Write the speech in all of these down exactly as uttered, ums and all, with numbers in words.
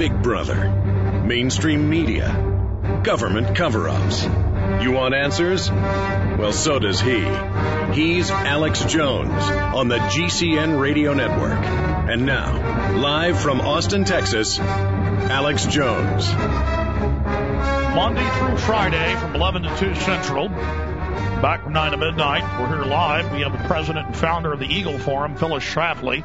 Big Brother, mainstream media, government cover-ups. You want answers? Well, so does he. He's Alex Jones on the G C N Radio Network. And now, live from Austin, Texas, Alex Jones. Monday through Friday from eleven to two Central. Back from nine to midnight. We're here live. We have the president and founder of the Eagle Forum, Phyllis Schlafly,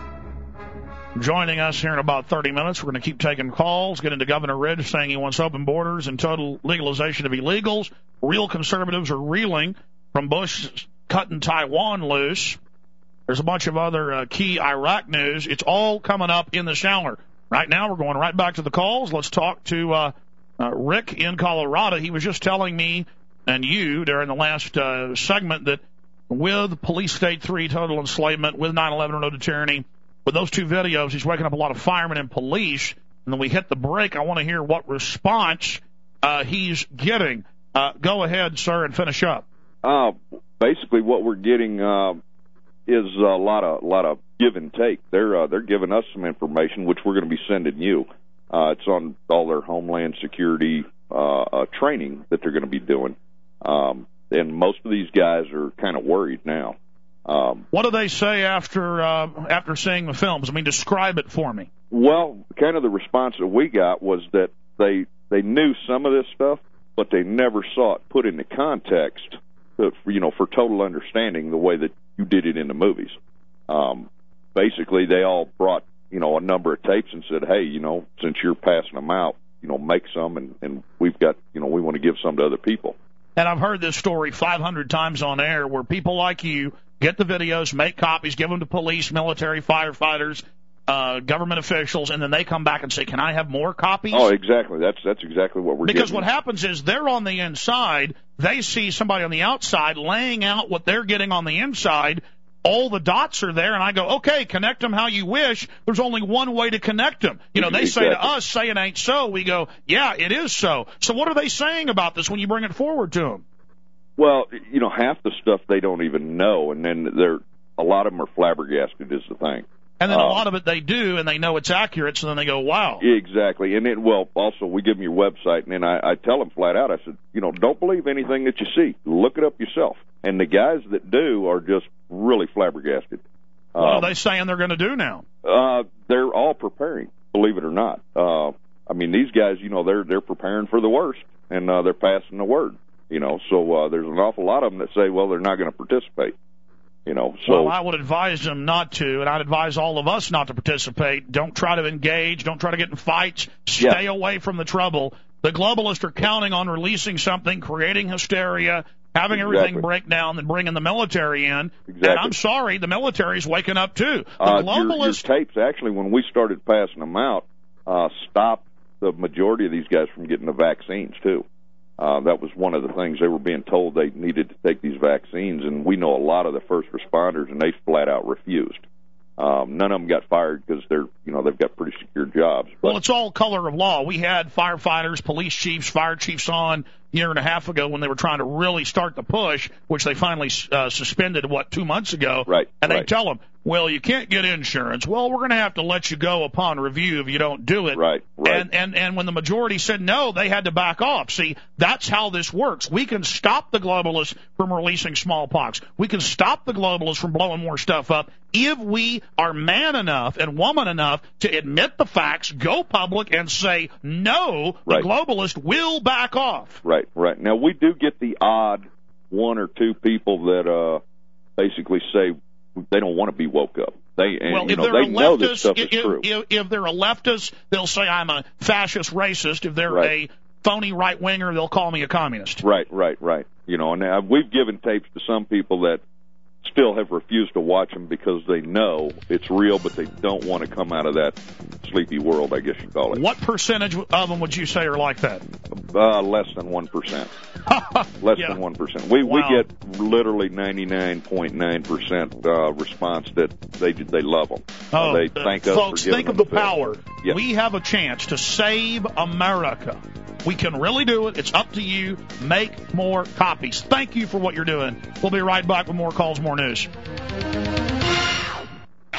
joining us here in about thirty minutes. We're going to keep taking calls, get into Governor Ridge saying he wants open borders and total legalization of illegals. Real conservatives are reeling from Bush cutting Taiwan loose. There's a bunch of other uh, key Iraq news. It's all coming up in this hour. Right now, we're going right back to the calls. Let's talk to uh, uh, Rick in Colorado. He was just telling me and you during the last uh, segment that with Police State three, total enslavement, with nine eleven, no tyranny, with those two videos, he's waking up a lot of firemen and police. And then we hit the break. I want to hear what response uh, he's getting. Uh, go ahead, sir, and finish up. Uh, basically, what we're getting uh, is a lot of lot of give and take. They're uh, they're giving us some information, which we're going to be sending you. Uh, it's on all their Homeland Security uh, uh, training that they're going to be doing. Um, and most of these guys are kind of worried now. Um, what do they say after uh, after seeing the films? I mean, describe it for me. Well, kind of the response that we got was that they they knew some of this stuff, but they never saw it put into context, to, you know, for total understanding the way that you did it in the movies. Um, basically, they all brought, you know, a number of tapes and said, hey, you know, since you're passing them out, you know, make some, and, and we've got, you know, we want to give some to other people. And I've heard this story five hundred times on air where people like you get the videos, make copies, give them to police, military, firefighters, uh, government officials, and then they come back and say, can I have more copies? Oh, exactly. That's that's exactly what we're Because getting. what happens is they're on the inside, they see somebody on the outside laying out what they're getting on the inside, all the dots are there, and I go, okay, connect them how you wish. There's only one way to connect them. You know, they exactly. say to us, say it ain't so. We go, yeah, it is so. So what are they saying about this when you bring it forward to them? Well, you know, half the stuff they don't even know, and then they're a lot of them are flabbergasted is the thing. And then um, a lot of it they do, and they know it's accurate, so then they go, wow. Exactly. And then, well, also, we give them your website, and then I, I tell them flat out, I said, you know, don't believe anything that you see. Look it up yourself. And the guys that do are just really flabbergasted. What um, are they saying they're going to do now? Uh, they're all preparing, believe it or not. Uh, I mean, these guys, you know, they're they're preparing for the worst, and uh, they're passing the word. You know, so uh, there's an awful lot of them that say, well, they're not going to participate. You know, so well, I would advise them not to, and I'd advise all of us not to participate. Don't try to engage. Don't try to get in fights. Stay yeah. away from the trouble. The globalists are counting on releasing something, creating hysteria, having exactly. everything break down, then bringing the military in. Exactly. And I'm sorry, the military's waking up too. The uh, globalists. Your, your tapes, actually, when we started passing them out, uh, stopped the majority of these guys from getting the vaccines too. Uh, that was one of the things they were being told they needed to take these vaccines, and we know a lot of the first responders, and they flat out refused. Um, none of them got fired because they're, you know, they've got pretty secure jobs. But, well, it's all color of law. We had firefighters, police chiefs, fire chiefs on a year and a half ago when they were trying to really start the push, which they finally uh, suspended, what, two months ago. Right. And right. they tell them, well, you can't get insurance. Well, we're going to have to let you go upon review if you don't do it. Right, right. And, and, and when the majority said no, they had to back off. See, that's how this works. We can stop the globalists from releasing smallpox. We can stop the globalists from blowing more stuff up if we are man enough and woman enough to admit the facts, go public, and say, no, the right. globalist will back off. Right, right. Now, we do get the odd one or two people that uh, basically say, they don't want to be woke up. They, and, well, you if know, they're they a know leftist, this stuff if, is true. If, if they're a leftist, they'll say I'm a fascist racist. If they're right. a phony right-winger, they'll call me a communist. Right, right, right. You know, and uh, we've given tapes to some people that still have refused to watch them because they know it's real, but they don't want to come out of that sleepy world, I guess you call it. What percentage of them would you say are like that? Uh, less than one percent. Less yeah. than one percent. We wow. we get literally ninety-nine point nine percent uh, response that they they love them. Oh, uh, they thank uh, us folks, for giving think of them the film. power. Yeah. We have a chance to save America. We can really do it. It's up to you. Make more copies. Thank you for what you're doing. We'll be right back with more calls, more news.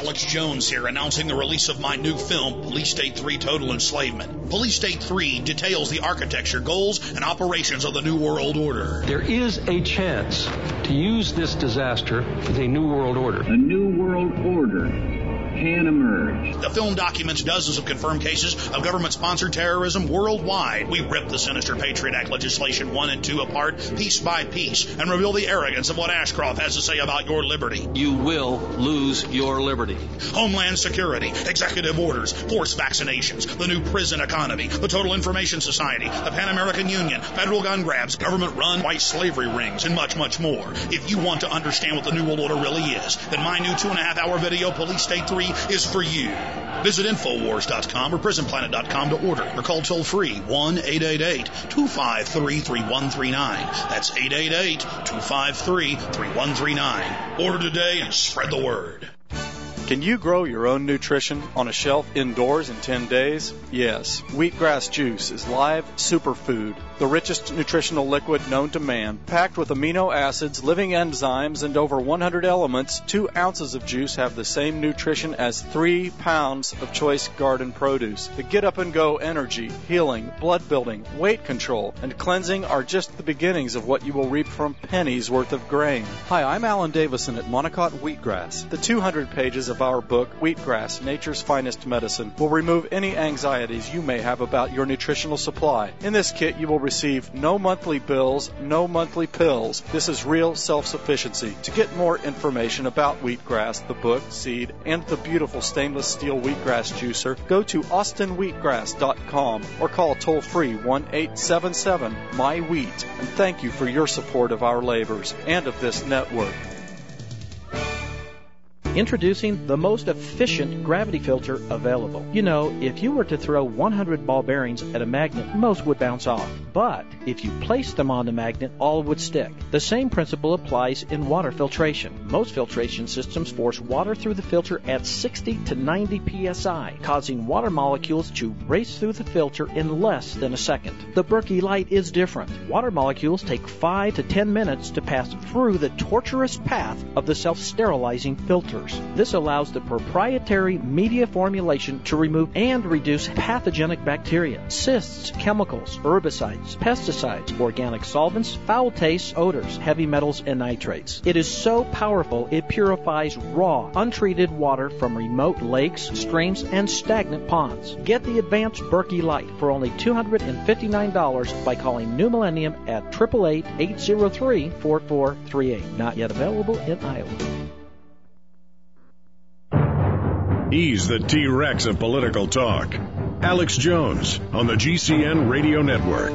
Alex Jones here, announcing the release of my new film, Police State three Total Enslavement. Police State three details the architecture, goals, and operations of the New World Order. There is a chance to use this disaster as a New World Order. A New World Order can emerge. The film documents dozens of confirmed cases of government-sponsored terrorism worldwide. We rip the sinister Patriot Act legislation one and two apart, piece by piece, and reveal the arrogance of what Ashcroft has to say about your liberty. You will lose your liberty. Homeland Security, executive orders, forced vaccinations, the new prison economy, the Total Information Society, the Pan American Union, federal gun grabs, government-run white slavery rings, and much, much more. If you want to understand what the New World Order really is, then my new two-and-a-half-hour video, Police State three, is for you. Visit Infowars dot com or Prison Planet dot com to order, or call toll-free one eight eight eight, two five three, three one three nine. That's eight eight eight, two five three, three one three nine. Order today and spread the word. Can you grow your own nutrition on a shelf indoors in ten days? Yes. Wheatgrass juice is live superfood, the richest nutritional liquid known to man. Packed with amino acids, living enzymes, and over one hundred elements, two ounces of juice have the same nutrition as three pounds of choice garden produce. The get-up-and-go energy, healing, blood building, weight control, and cleansing are just the beginnings of what you will reap from pennies worth of grain. Hi, I'm Alan Davison at Monocot Wheatgrass. The two hundred pages of our book, Wheatgrass, Nature's Finest Medicine, will remove any anxieties you may have about your nutritional supply. In this kit, you will receive no monthly bills, no monthly pills. This is real self-sufficiency. To get more information about wheatgrass, the book, seed, and the beautiful stainless steel wheatgrass juicer, go to austin wheatgrass dot com or call toll-free one eight seven seven, M Y wheat. And thank you for your support of our labors and of this network. Introducing the most efficient gravity filter available. You know, if you were to throw one hundred ball bearings at a magnet, most would bounce off. But if you place them on the magnet, all would stick. The same principle applies in water filtration. Most filtration systems force water through the filter at sixty to ninety P S I, causing water molecules to race through the filter in less than a second. The Berkey Light is different. Water molecules take five to ten minutes to pass through the torturous path of the self-sterilizing filters. This allows the proprietary media formulation to remove and reduce pathogenic bacteria, cysts, chemicals, herbicides, pesticides, organic solvents, foul tastes, odors, heavy metals, and nitrates. It is so powerful it purifies raw, untreated water from remote lakes, streams, and stagnant ponds. Get the advanced Berkey Light for only two hundred fifty-nine dollars by calling New Millennium at eight eight eight, eight zero three, four four three eight. Not yet available in Iowa. He's the T-Rex of political talk. Alex Jones on the G C N Radio Network.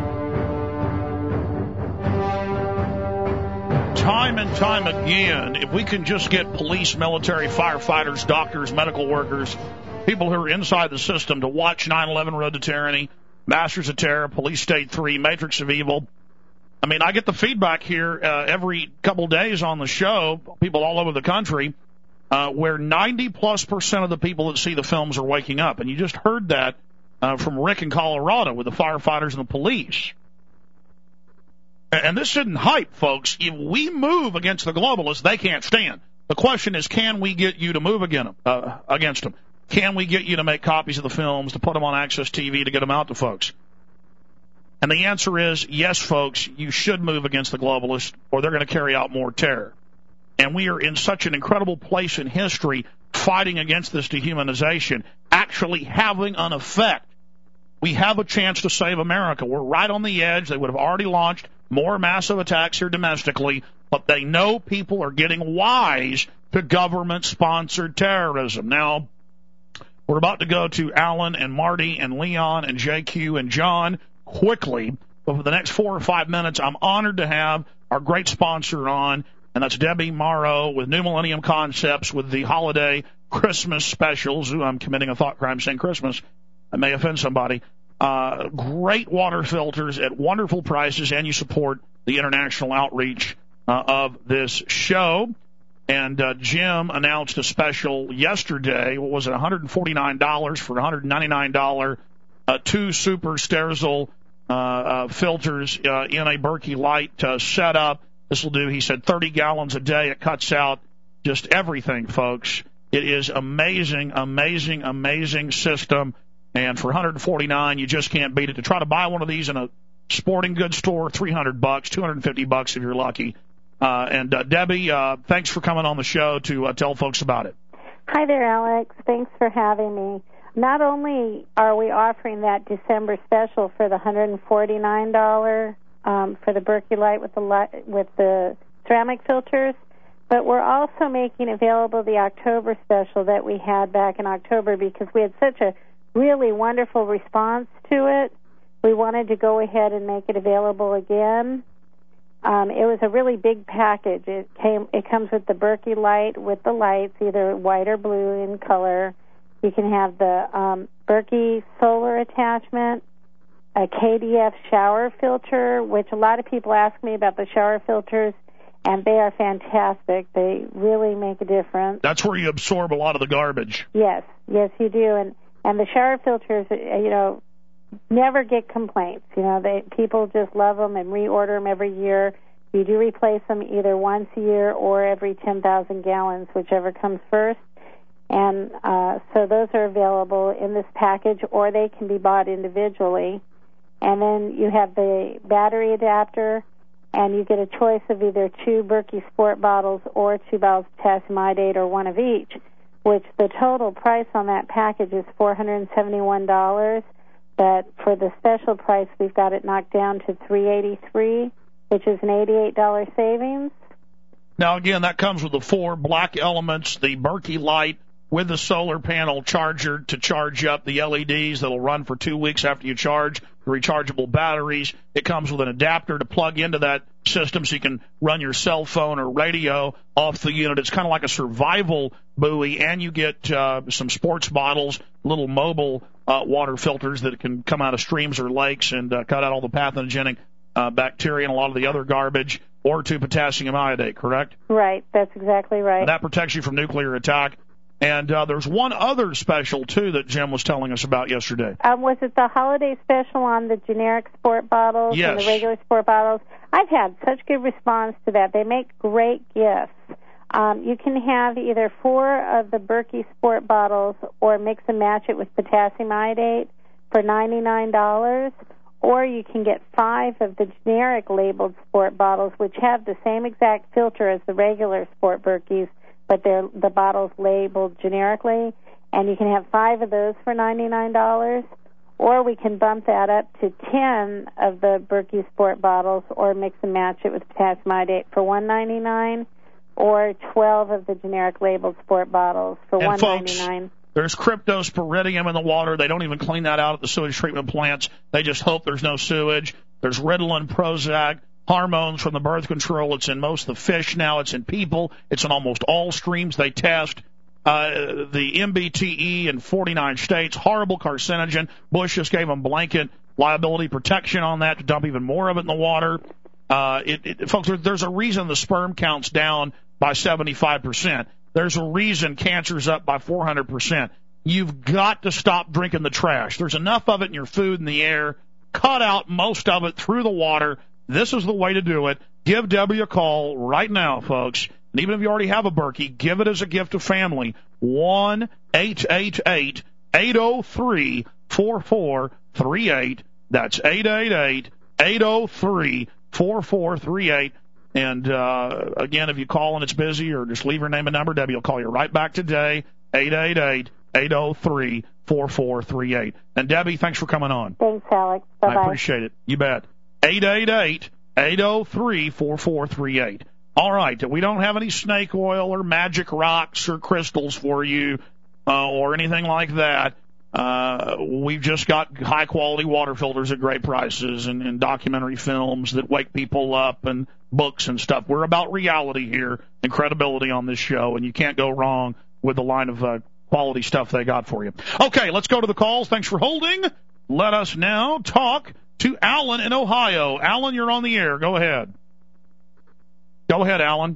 Time and time again, if we can just get police, military, firefighters, doctors, medical workers, people who are inside the system to watch nine eleven Road to Tyranny, Masters of Terror, Police State three, Matrix of Evil. I mean, I get the feedback here uh, every couple days on the show, people all over the country, Uh, where ninety plus percent of the people that see the films are waking up. And you just heard that uh, from Rick in Colorado with the firefighters and the police. And, and this isn't hype, folks. If we move against the globalists, they can't stand. The question is, can we get you to move against them? Uh, against them? Can we get you to make copies of the films, to put them on Access T V, to get them out to folks? And the answer is, yes, folks, you should move against the globalists, or they're going to carry out more terror. And we are in such an incredible place in history fighting against this dehumanization, actually having an effect. We have a chance to save America. We're right on the edge. They would have already launched more massive attacks here domestically, but they know people are getting wise to government-sponsored terrorism. Now, we're about to go to Alan and Marty and Leon and J Q and John quickly. But for the next four or five minutes, I'm honored to have our great sponsor on, and that's Debbie Morrow with New Millennium Concepts with the holiday Christmas specials. Ooh, I'm committing a thought crime saying Christmas. I may offend somebody. Uh, great water filters at wonderful prices, and you support the international outreach uh, of this show. And uh, Jim announced a special yesterday. What was it, one hundred forty-nine dollars for one hundred ninety-nine dollars, uh, two super Sterzl uh, uh, filters uh, in a Berkey Light uh, setup. This will do, he said, thirty gallons a day. It cuts out just everything, folks. It is amazing, amazing, amazing system. And for one hundred forty-nine dollars, you just can't beat it. To try to buy one of these in a sporting goods store, three hundred bucks, two hundred fifty bucks if you're lucky. Uh, and uh, Debbie, uh, thanks for coming on the show to uh, tell folks about it. Hi there, Alex. Thanks for having me. Not only are we offering that December special for the one hundred forty-nine dollars um, for the Berkey Light with the light, with the ceramic filters, but we're also making available the October special that we had back in October because we had such a really wonderful response to it. We wanted to go ahead and make it available again. Um, it was a really big package. It came. It comes with the Berkey Light with the lights, either white or blue in color. You can have the um, Berkey solar attachment, a K D F shower filter, which a lot of people ask me about the shower filters, and they are fantastic. They really make a difference. That's where you absorb a lot of the garbage. Yes, yes, you do. And and the shower filters, you know, never get complaints. You know, they people just love them and reorder them every year. You do replace them either once a year or every ten thousand gallons, whichever comes first. And uh, so those are available in this package, or they can be bought individually. And then you have the battery adapter, and you get a choice of either two Berkey Sport bottles or two bottles of potassium iodate, or one of each, which the total price on that package is four hundred seventy-one dollars. But for the special price, we've got it knocked down to three hundred eighty-three dollars, which is an eighty-eight dollars savings. Now, again, that comes with the four black elements, the Berkey Light with the solar panel charger to charge up the L E Ds that'll run for two weeks after you charge, the rechargeable batteries. It comes with an adapter to plug into that system so you can run your cell phone or radio off the unit. It's kind of like a survival buoy, and you get uh, some sports bottles, little mobile uh, water filters that can come out of streams or lakes and uh, cut out all the pathogenic uh, bacteria and a lot of the other garbage, or to potassium iodate, correct? Right, that's exactly right. And that protects you from nuclear attack. And uh, there's one other special, too, that Jim was telling us about yesterday. Um, was it the holiday special on the generic sport bottles yes. and the regular sport bottles? I've had such good response to that. They make great gifts. Um, you can have either four of the Berkey sport bottles or mix and match it with potassium iodate for ninety-nine dollars, or you can get five of the generic labeled sport bottles, which have the same exact filter as the regular sport Berkeys, but they're the bottles labeled generically, and you can have five of those for ninety-nine dollars, or we can bump that up to ten of the Berkey Sport bottles, or mix and match it with potassium iodate for one ninety-nine, or twelve of the generic labeled sport bottles for one ninety-nine. Folks, there's cryptosporidium in the water. They don't even clean that out at the sewage treatment plants. They just hope there's no sewage. There's Ritalin, Prozac, hormones from the birth control. It's in most of the fish now. It's in people. It's in almost all streams they test. Uh, the M B T E in forty-nine states, horrible carcinogen. Bush just gave them blanket liability protection on that to dump even more of it in the water. Uh, it, it, folks, there's a reason the sperm count's down by seventy-five percent. There's a reason cancer's up by four hundred percent. You've got to stop drinking the trash. There's enough of it in your food and the air. Cut out most of it through the water. This is the way to do it. Give Debbie a call right now, folks. And even if you already have a Berkey, give it as a gift to family. one eight eight eight, eight oh three, four four three eight. That's eight eight eight, eight oh three, four four three eight. And, uh, again, if you call and it's busy, or just leave your name and number, Debbie will call you right back today, eight eight eight, eight oh three, four four three eight. And, Debbie, thanks for coming on. Thanks, Alex. Bye-bye. I appreciate it. You bet. eight eight eight, eight oh three, four four three eight. All right. We don't have any snake oil or magic rocks or crystals for you uh, or anything like that. Uh, we've just got high-quality water filters at great prices, and, and documentary films that wake people up, and books and stuff. We're about reality here and credibility on this show, and you can't go wrong with the line of uh, quality stuff they got for you. Okay, let's go to the calls. Thanks for holding. Let us now talk to Alan in Ohio. Alan, you're on the air. Go ahead. Go ahead, Alan.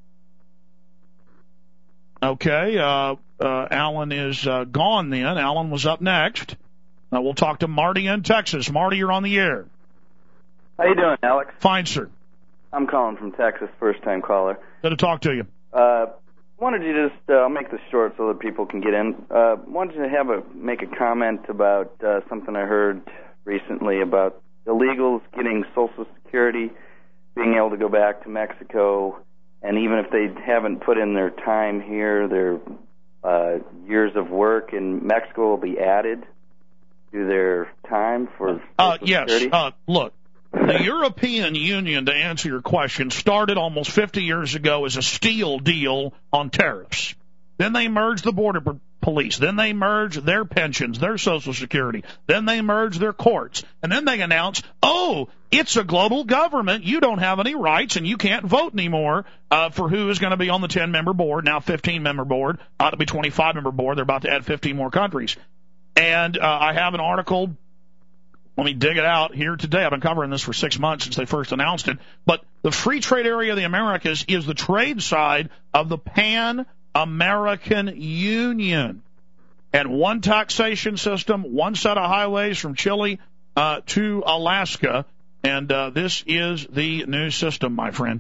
Okay, uh, uh, Alan is uh, gone then. Alan was up next. Uh, we'll talk to Marty in Texas. Marty, you're on the air. How you doing, Alex? Fine, sir. I'm calling from Texas, first-time caller. Good to talk to you. Uh, wanted to just, uh, I'll make this short so that people can get in. Uh, wanted to have a make a comment about uh, something I heard recently about illegals getting Social Security, being able to go back to Mexico, and even if they haven't put in their time here, their uh, years of work in Mexico will be added to their time for uh, Social yes. Security. Uh, look, the European Union, to answer your question, started almost fifty years ago as a steel deal on tariffs. Then they merged the border police. Then they merged their pensions, their Social Security. Then they merged their courts. And then they announced, oh, it's a global government. You don't have any rights, and you can't vote anymore uh, for who is going to be on the ten-member board, now fifteen-member board, ought to be twenty-five-member board. They're about to add fifteen more countries. And uh, I have an article. Let me dig it out here today. I've been covering this for six months since they first announced it. But the free trade area of the Americas is the trade side of the Pan-American Union. And one taxation system, one set of highways from Chile uh, to Alaska. And uh, this is the new system, my friend.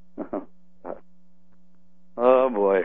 Oh, boy.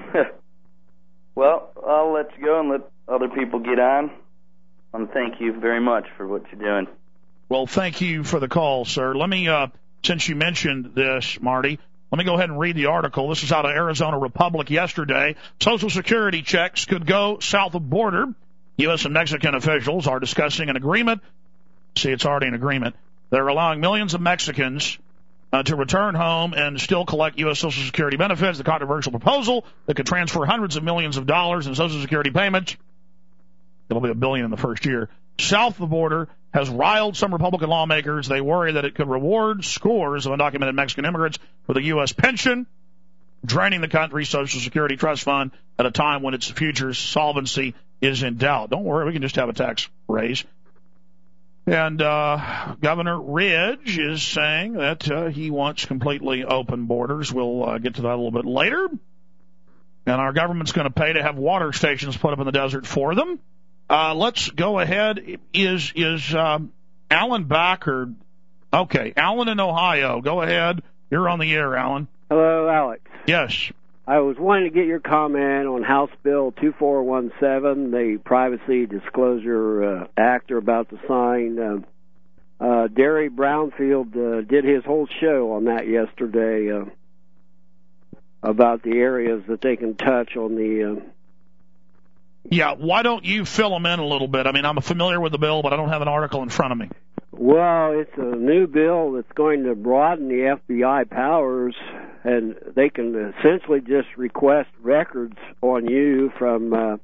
Well, I'll let you go and let other people get on. And thank you very much for what you're doing. Well, thank you for the call, sir. Let me, uh, since you mentioned this, Marty, let me go ahead and read the article. This is out of Arizona Republic yesterday. Social Security checks could go south of border. U S and Mexican officials are discussing an agreement. See, it's already an agreement. They're allowing millions of Mexicans uh, to return home and still collect U S Social Security benefits. The controversial proposal that could transfer hundreds of millions of dollars in Social Security payments. It'll be a billion in the first year. South of the border has riled some Republican lawmakers. They worry that it could reward scores of undocumented Mexican immigrants for the U S pension, draining the country's Social Security trust fund at a time when its future solvency is in doubt. Don't worry, we can just have a tax raise. And uh, Governor Ridge is saying that uh, he wants completely open borders. We'll uh, get to that a little bit later. And our government's going to pay to have water stations put up in the desert for them. Uh, let's go ahead. Is is um, Alan back or okay? Alan in Ohio. Go ahead. You're on the air, Alan. Hello, Alex. Yes. I was wanting to get your comment on House Bill two four one seven, the Privacy Disclosure uh, Act they're about to sign. Uh, uh, Derry Brownfield uh, did his whole show on that yesterday uh, about the areas that they can touch on the. Uh, Yeah, why don't you fill them in a little bit? I mean, I'm familiar with the bill, but I don't have an article in front of me. Well, it's a new bill that's going to broaden the F B I powers, and they can essentially just request records on you from uh,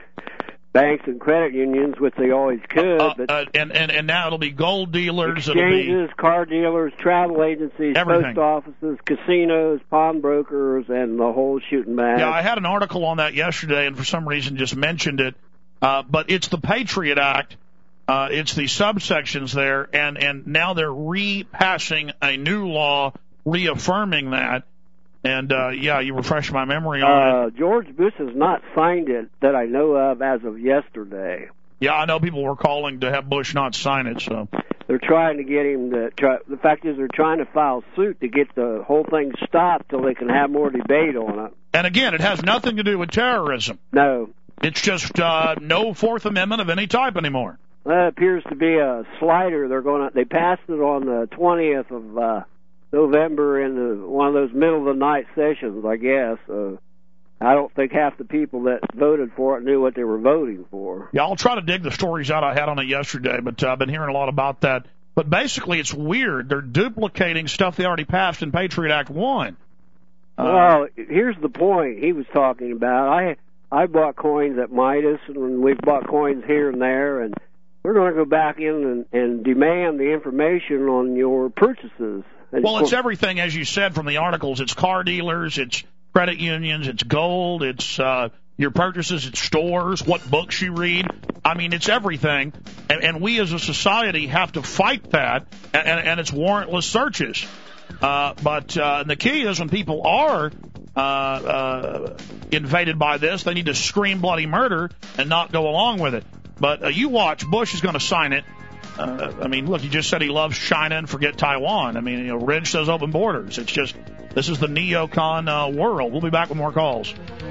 banks and credit unions, which they always could. Uh, but uh, and, and, and now it'll be gold dealers. exchanges, it'll be car dealers, travel agencies, everything. post offices, casinos, pawnbrokers, and the whole shooting match. Yeah, I had an article on that yesterday, and for some reason just mentioned it. Uh, but it's the Patriot Act. Uh, it's the subsections there, and, and now they're repassing a new law reaffirming that. And, uh, yeah, you refresh my memory on uh, it. George Bush has not signed it that I know of as of yesterday. Yeah, I know people were calling to have Bush not sign it, so. They're trying to get him to try. The fact is they're trying to file suit to get the whole thing stopped till they can have more debate on it. And, again, it has nothing to do with terrorism. No. It's just uh, no Fourth Amendment of any type anymore. That appears to be a slider. They're going to, they passed it on the twentieth of uh, November in the, one of those middle of the night sessions, I guess. Uh, I don't think half the people that voted for it knew what they were voting for. Yeah, I'll try to dig the stories out I had on it yesterday, but uh, I've been hearing a lot about that. But basically, it's weird. They're duplicating stuff they already passed in Patriot Act one. Uh, well, here's the point he was talking about. I I bought coins at Midas, and we've bought coins here and there, and we're going to go back in and, and demand the information on your purchases. And well, it's everything, as you said, from the articles. It's car dealers, it's credit unions, it's gold, it's uh, your purchases, it's stores, what books you read. I mean, it's everything. And, and we as a society have to fight that, and, and, and it's warrantless searches. Uh, but uh, the key is when people are uh, uh, invaded by this, they need to scream bloody murder and not go along with it. But uh, you watch, Bush is going to sign it. Uh, I mean, look, he just said he loves China and forget Taiwan. I mean, you know, Ridge says open borders. It's just, This is the Neocon uh, world. We'll be back with more calls.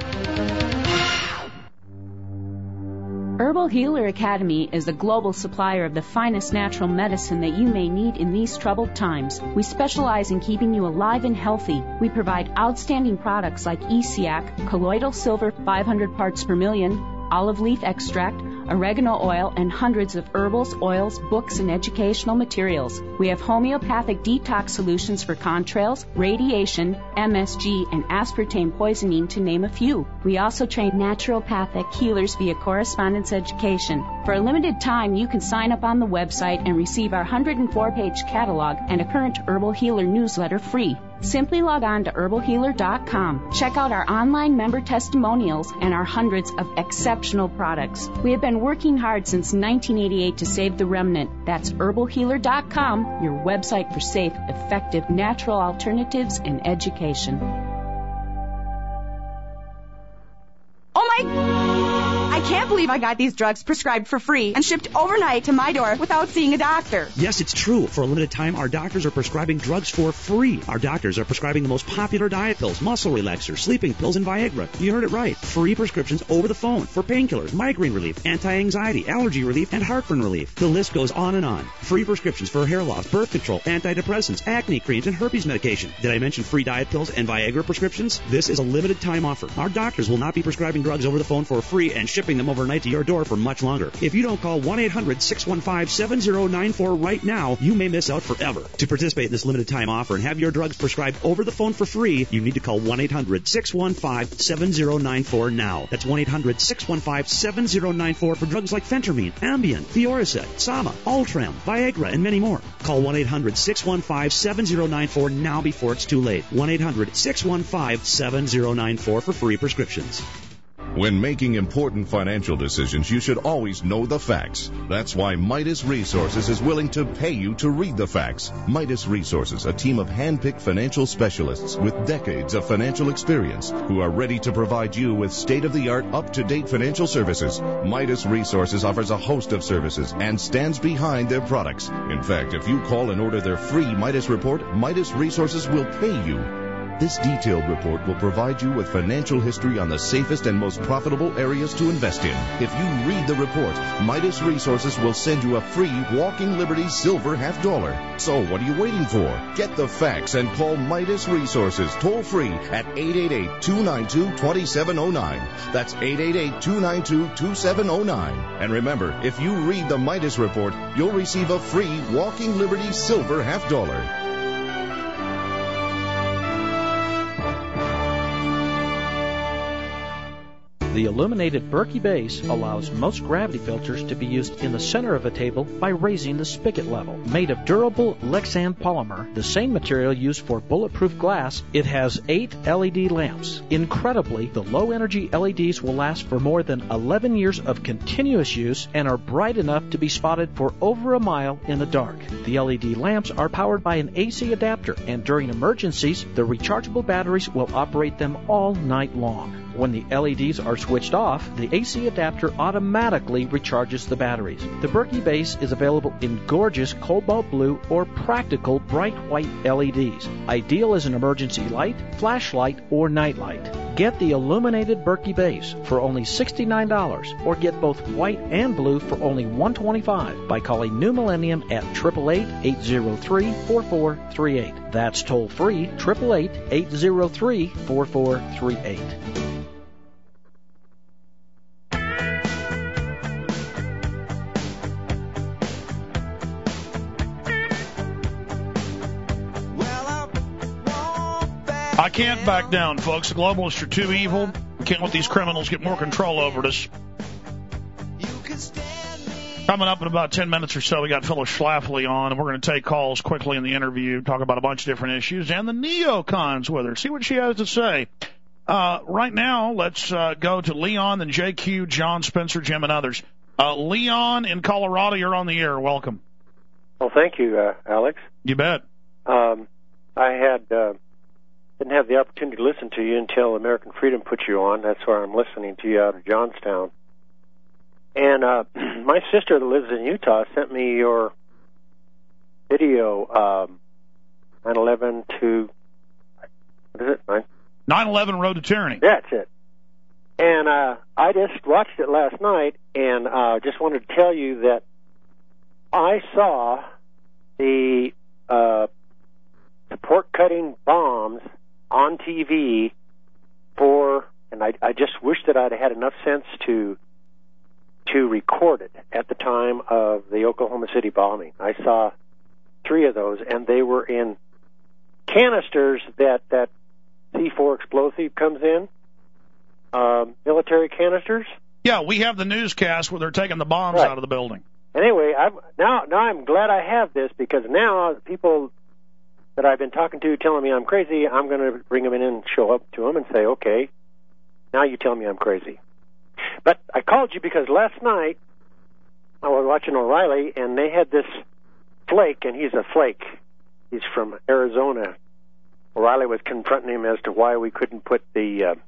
Herbal Healer Academy is a global supplier of the finest natural medicine that you may need in these troubled times. We specialize in keeping you alive and healthy. We provide outstanding products like E C A C, colloidal silver five hundred parts per million, olive leaf extract, oregano oil, and hundreds of herbals, oils, books, and educational materials. We have homeopathic detox solutions for contrails, radiation, M S G, and aspartame poisoning, to name a few. We also train naturopathic healers via correspondence education. For a limited time, you can sign up on the website and receive our one hundred four page catalog and a current Herbal Healer newsletter free. Simply log on to herbal healer dot com. Check out our online member testimonials and our hundreds of exceptional products. We have been working hard since nineteen eighty-eight to save the remnant. That's herbal healer dot com, your website for safe, effective, natural alternatives and education. Oh my... I can't believe I got these drugs prescribed for free and shipped overnight to my door without seeing a doctor. Yes, it's true. For a limited time, our doctors are prescribing drugs for free. Our doctors are prescribing the most popular diet pills, muscle relaxers, sleeping pills, and Viagra. You heard it right. Free prescriptions over the phone for painkillers, migraine relief, anti-anxiety, allergy relief, and heartburn relief. The list goes on and on. Free prescriptions for hair loss, birth control, antidepressants, acne creams, and herpes medication. Did I mention free diet pills and Viagra prescriptions? This is a limited time offer. Our doctors will not be prescribing drugs over the phone for free and shipping them overnight to your door for much longer. If you don't call one eight hundred six one five seven zero nine four right now, you may miss out forever. To participate in this limited time offer and have your drugs prescribed over the phone for free, you need to call one eight hundred six one five seven zero nine four now. That's one eight hundred six one five seven zero nine four for drugs like Phentermine, Ambien, Fioricet, Sama, Ultram, Viagra, and many more. Call one eight hundred six one five seven zero nine four now before it's too late. one eight hundred six one five seven zero nine four for free prescriptions. When making important financial decisions, you should always know the facts. That's why Midas Resources is willing to pay you to read the facts. Midas Resources, a team of hand-picked financial specialists with decades of financial experience who are ready to provide you with state-of-the-art, up-to-date financial services. Midas Resources offers a host of services and stands behind their products. In fact, if you call and order their free Midas report, Midas Resources will pay you. This detailed report will provide you with financial history on the safest and most profitable areas to invest in. If you read the report, Midas Resources will send you a free Walking Liberty silver half dollar. So what are you waiting for? Get the facts and call Midas Resources toll free at eight eight eight, two nine two, two seven zero nine. That's eight eight eight, two nine two, two seven zero nine. And remember, if you read the Midas report, you'll receive a free Walking Liberty silver half dollar. The illuminated Berkey base allows most gravity filters to be used in the center of a table by raising the spigot level. Made of durable Lexan polymer, the same material used for bulletproof glass, it has eight L E D lamps. Incredibly, the low-energy L E Ds will last for more than eleven years of continuous use and are bright enough to be spotted for over a mile in the dark. The L E D lamps are powered by an A C adapter, and during emergencies, the rechargeable batteries will operate them all night long. When the L E Ds are switched off, the A C adapter automatically recharges the batteries. The Berkey base is available in gorgeous cobalt blue or practical bright white L E Ds, ideal as an emergency light, flashlight, or nightlight. Get the illuminated Berkey base for only sixty-nine dollars, or get both white and blue for only one hundred twenty-five dollars by calling New Millennium at eight eight eight, eight zero three, four four three eight. That's toll free, eight eight eight, eight zero three, four four three eight. I can't back down, folks. The globalists are too evil. We can't let these criminals get more control over us. Coming up in about ten minutes or so, we got Phyllis Schlafly on, and we're going to take calls quickly in the interview, talk about a bunch of different issues, and the neocons with her. See what she has to say. Uh, right now, let's uh, go to Leon, then J Q, John, Spencer, Jim, and others. Uh, Leon in Colorado, you're on the air. Welcome. Well, thank you, uh, Alex. You bet. Um, I had... Uh, Didn't have the opportunity to listen to you until American Freedom put you on. That's where I'm listening to you out of Johnstown. And uh, my sister that lives in Utah sent me your video, um, nine eleven to what is it? nine eleven Road to Tyranny. That's it. And uh, I just watched it last night, and uh, just wanted to tell you that I saw the uh, support-cutting bombs on T V for, and I, I just wish that I'd had enough sense to to record it at the time of the Oklahoma City bombing. I saw three of those, and they were in canisters that that C four explosive comes in, um, military canisters. Yeah, we have the newscast where they're taking the bombs Right. out of the building. Anyway, I've, now now I'm glad I have this, because now people that I've been talking to telling me I'm crazy, I'm going to bring them in and show up to them and say, okay, now you tell me I'm crazy. But I called you because last night I was watching O'Reilly, and they had this flake, and he's a flake. He's from Arizona. O'Reilly was confronting him as to why we couldn't put the uh,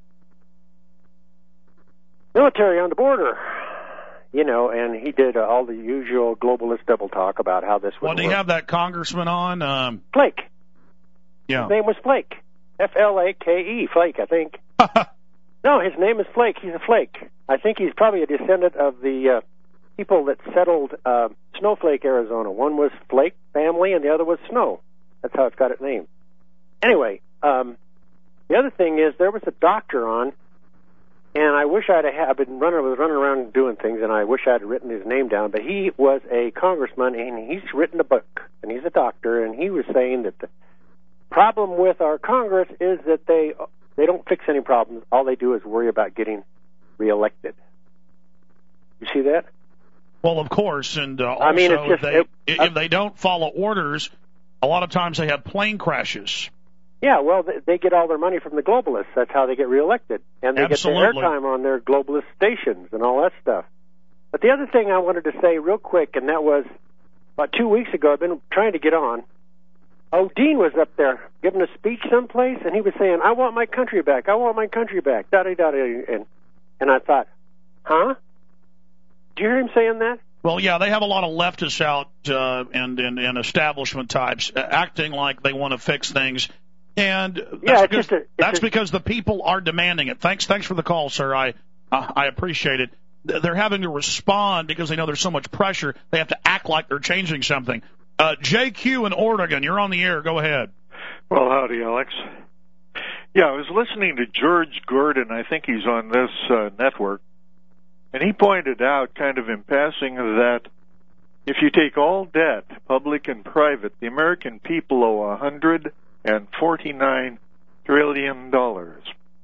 military on the border. You know, and he did uh, all the usual globalist double talk about how this would Well, do you work. have that congressman on? Um, Flake. yeah. His name was Flake. F L A K E, Flake, I think. No, his name is Flake. He's a flake. I think he's probably a descendant of the uh, people that settled uh, Snowflake, Arizona. One was Flake family, and the other was Snow. That's how it's got its name. Anyway, um, the other thing is there was a doctor on, and I wish I'd have I've been running, was running around doing things, and I wish I'd written his name down. But he was a congressman, and he's written a book, and he's a doctor, and he was saying that the problem with our Congress is that they they don't fix any problems. All they do is worry about getting reelected. You see that? Well, of course, and uh, also I mean, it's just, if, they, it, if they don't follow orders, a lot of times they have plane crashes. Yeah, well, they, they get all their money from the globalists. That's how they get reelected. And they Absolutely. get the airtime on their globalist stations and all that stuff. But the other thing I wanted to say real quick, and that was about two weeks ago, I've been trying to get on. Odin was up there giving a speech someplace, and he was saying, I want my country back. I want my country back. Da-da-da-da. And, and I thought, huh? Did you hear him saying that? Well, yeah, they have a lot of leftists out uh, and, and, and establishment types uh, acting like they want to fix things. And that's, yeah, it's because, just a, it's that's a, because the people are demanding it. Thanks thanks for the call, sir. I uh, I appreciate it. They're having to respond because they know there's so much pressure. They have to act like they're changing something. Uh, J Q in Oregon, you're on the air. Go ahead. Well, howdy, Alex. Yeah, I was listening to George Gordon. I think he's on this uh, network. And he pointed out, kind of in passing, that if you take all debt, public and private, the American people owe one hundred forty-nine trillion dollars.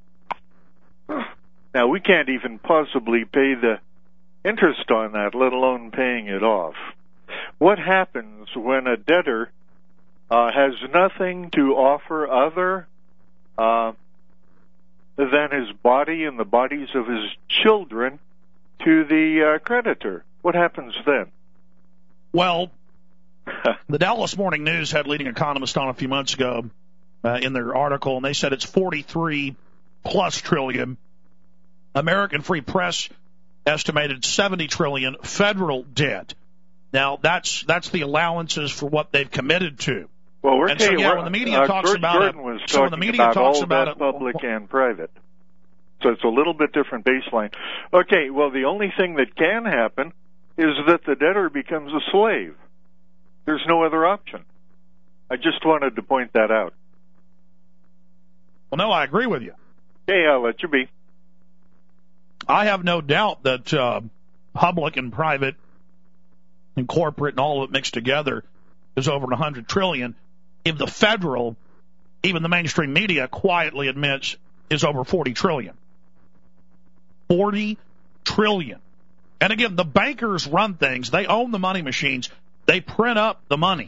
Now, we can't even possibly pay the interest on that, let alone paying it off. What happens when a debtor uh, has nothing to offer other uh, than his body and the bodies of his children to the uh, creditor? What happens then? Well, the Dallas Morning News had leading economist on a few months ago uh, in their article, and they said it's forty-three plus trillion. American Free Press estimated seventy trillion federal debt. Now, that's that's the allowances for what they've committed to. Well, we're and so, telling yeah, you, when the media uh, talks George about Gordon it, was so when the talking media about talks all about that it, public and private. So it's a little bit different baseline. Okay, well, the only thing that can happen is that the debtor becomes a slave. There's no other option. I just wanted to point that out. Well, no, I agree with you. Okay, I'll let you be. I have no doubt that uh, public and private and corporate and all of it mixed together is over one hundred trillion. If the federal, even the mainstream media, quietly admits is over forty trillion. forty trillion. And again, the bankers run things. They own the money machines. They print up the money.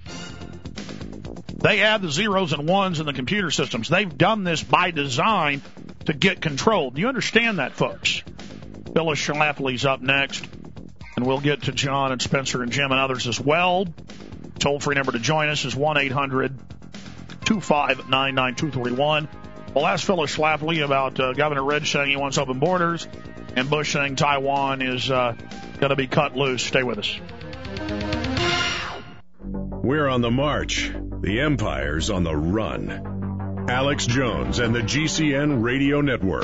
They add the zeros and ones in the computer systems. They've done this by design to get control. Do you understand that, folks? Phyllis Schlafly's up next, and we'll get to John and Spencer and Jim and others as well. Toll-free number to join us is one eight hundred two five nine nine two three one. We'll ask Phyllis Schlafly about uh, Governor Ridge saying he wants open borders and Bush saying Taiwan is uh, going to be cut loose. Stay with us. We're on the march. The empire's on the run. Alex Jones and the G C N Radio Network.